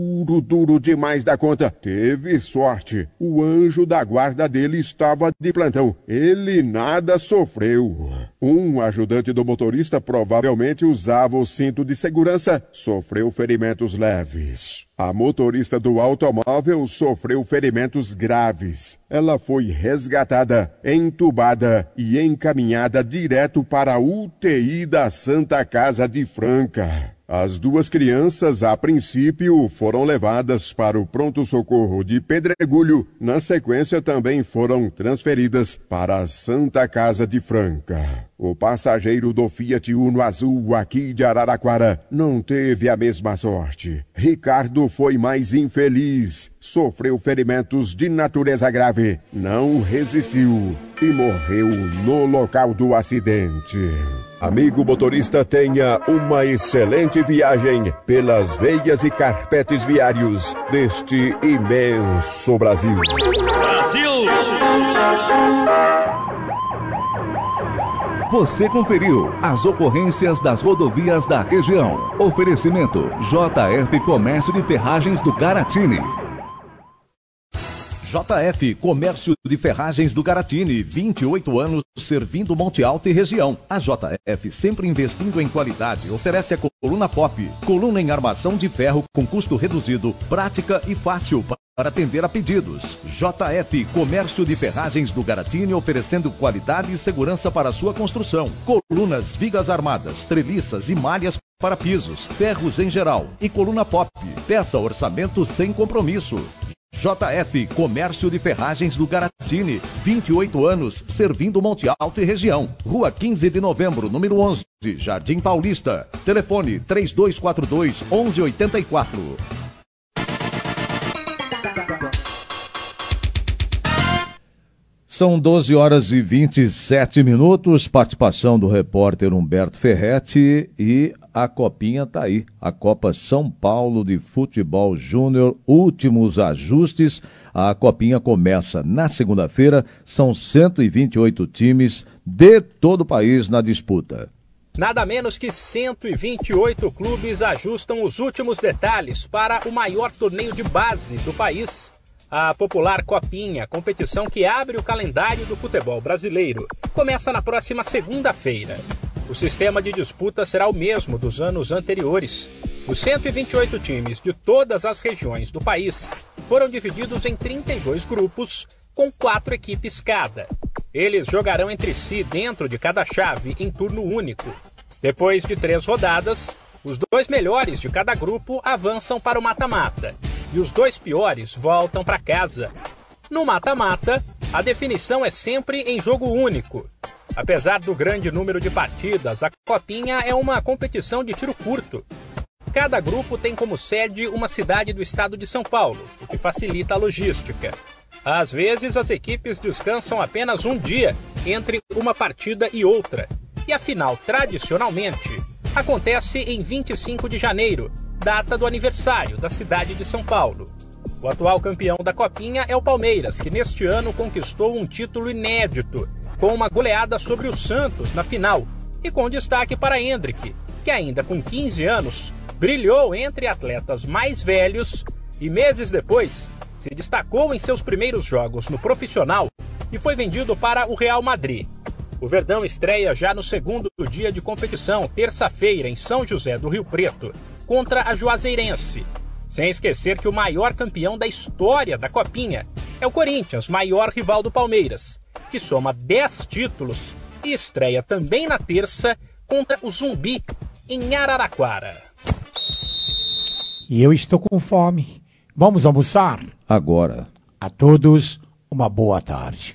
duro demais da conta. Teve sorte. O anjo da guarda dele estava de plantão. Ele nada sofreu. Um ajudante do motorista provavelmente usava o cinto de segurança. Sofreu ferimentos leves. A motorista do automóvel sofreu ferimentos graves. Ela foi resgatada, entubada e encaminhada direto para a UTI da Santa Casa de Franca. As 2 crianças, a princípio, foram levadas para o pronto-socorro de Pedregulho. Na sequência, também foram transferidas para a Santa Casa de Franca. O passageiro do Fiat Uno azul aqui de Araraquara não teve a mesma sorte. Ricardo foi mais infeliz, sofreu ferimentos de natureza grave, não resistiu e morreu no local do acidente. Amigo motorista, tenha uma excelente viagem pelas veias e carpetes viários deste imenso Brasil. Brasil! Você conferiu as ocorrências das rodovias da região. Oferecimento JF Comércio de Ferragens do Garatini. JF Comércio de Ferragens do Garatini, 28 anos servindo Monte Alto e região. A JF, sempre investindo em qualidade, oferece a coluna pop, coluna em armação de ferro com custo reduzido, prática e fácil para atender a pedidos. JF Comércio de Ferragens do Garatini, oferecendo qualidade e segurança para a sua construção. Colunas, vigas armadas, treliças e malhas para pisos, ferros em geral e coluna pop. Peça orçamento sem compromisso. JF Comércio de Ferragens do Garatini, 28 anos, servindo Monte Alto e região. Rua 15 de Novembro, número 11, Jardim Paulista. Telefone 3242-1184. São 12 horas e 27 minutos, participação do repórter Humberto Ferretti e a copinha tá aí. A Copa São Paulo de Futebol Júnior, últimos ajustes. A copinha começa na segunda-feira, são 128 times de todo o país na disputa. Nada menos que 128 clubes ajustam os últimos detalhes para o maior torneio de base do país. A popular Copinha, competição que abre o calendário do futebol brasileiro, começa na próxima segunda-feira. O sistema de disputa será o mesmo dos anos anteriores. Os 128 times de todas as regiões do país foram divididos em 32 grupos, com 4 equipes cada. Eles jogarão entre si dentro de cada chave em turno único. Depois de 3 rodadas, os 2 melhores de cada grupo avançam para o mata-mata. E os 2 piores voltam para casa. No mata-mata, a definição é sempre em jogo único. Apesar do grande número de partidas, a Copinha é uma competição de tiro curto. Cada grupo tem como sede uma cidade do estado de São Paulo, o que facilita a logística. Às vezes, as equipes descansam apenas um dia entre uma partida e outra. E a final, tradicionalmente, acontece em 25 de janeiro, data do aniversário da cidade de São Paulo. O atual campeão da Copinha é o Palmeiras, que neste ano conquistou um título inédito, com uma goleada sobre o Santos na final, e com destaque para Hendrick, que ainda com 15 anos, brilhou entre atletas mais velhos e meses depois se destacou em seus primeiros jogos no profissional e foi vendido para o Real Madrid. O Verdão estreia já no segundo dia de competição, terça-feira, em São José do Rio Preto, contra a Juazeirense. Sem esquecer que o maior campeão da história da Copinha é o Corinthians, maior rival do Palmeiras, que soma 10 títulos e estreia também na terça contra o Zumbi, em Araraquara. E eu estou com fome. Vamos almoçar? Agora. A todos, uma boa tarde.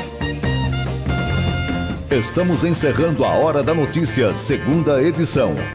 Estamos encerrando a Hora da Notícia, segunda edição.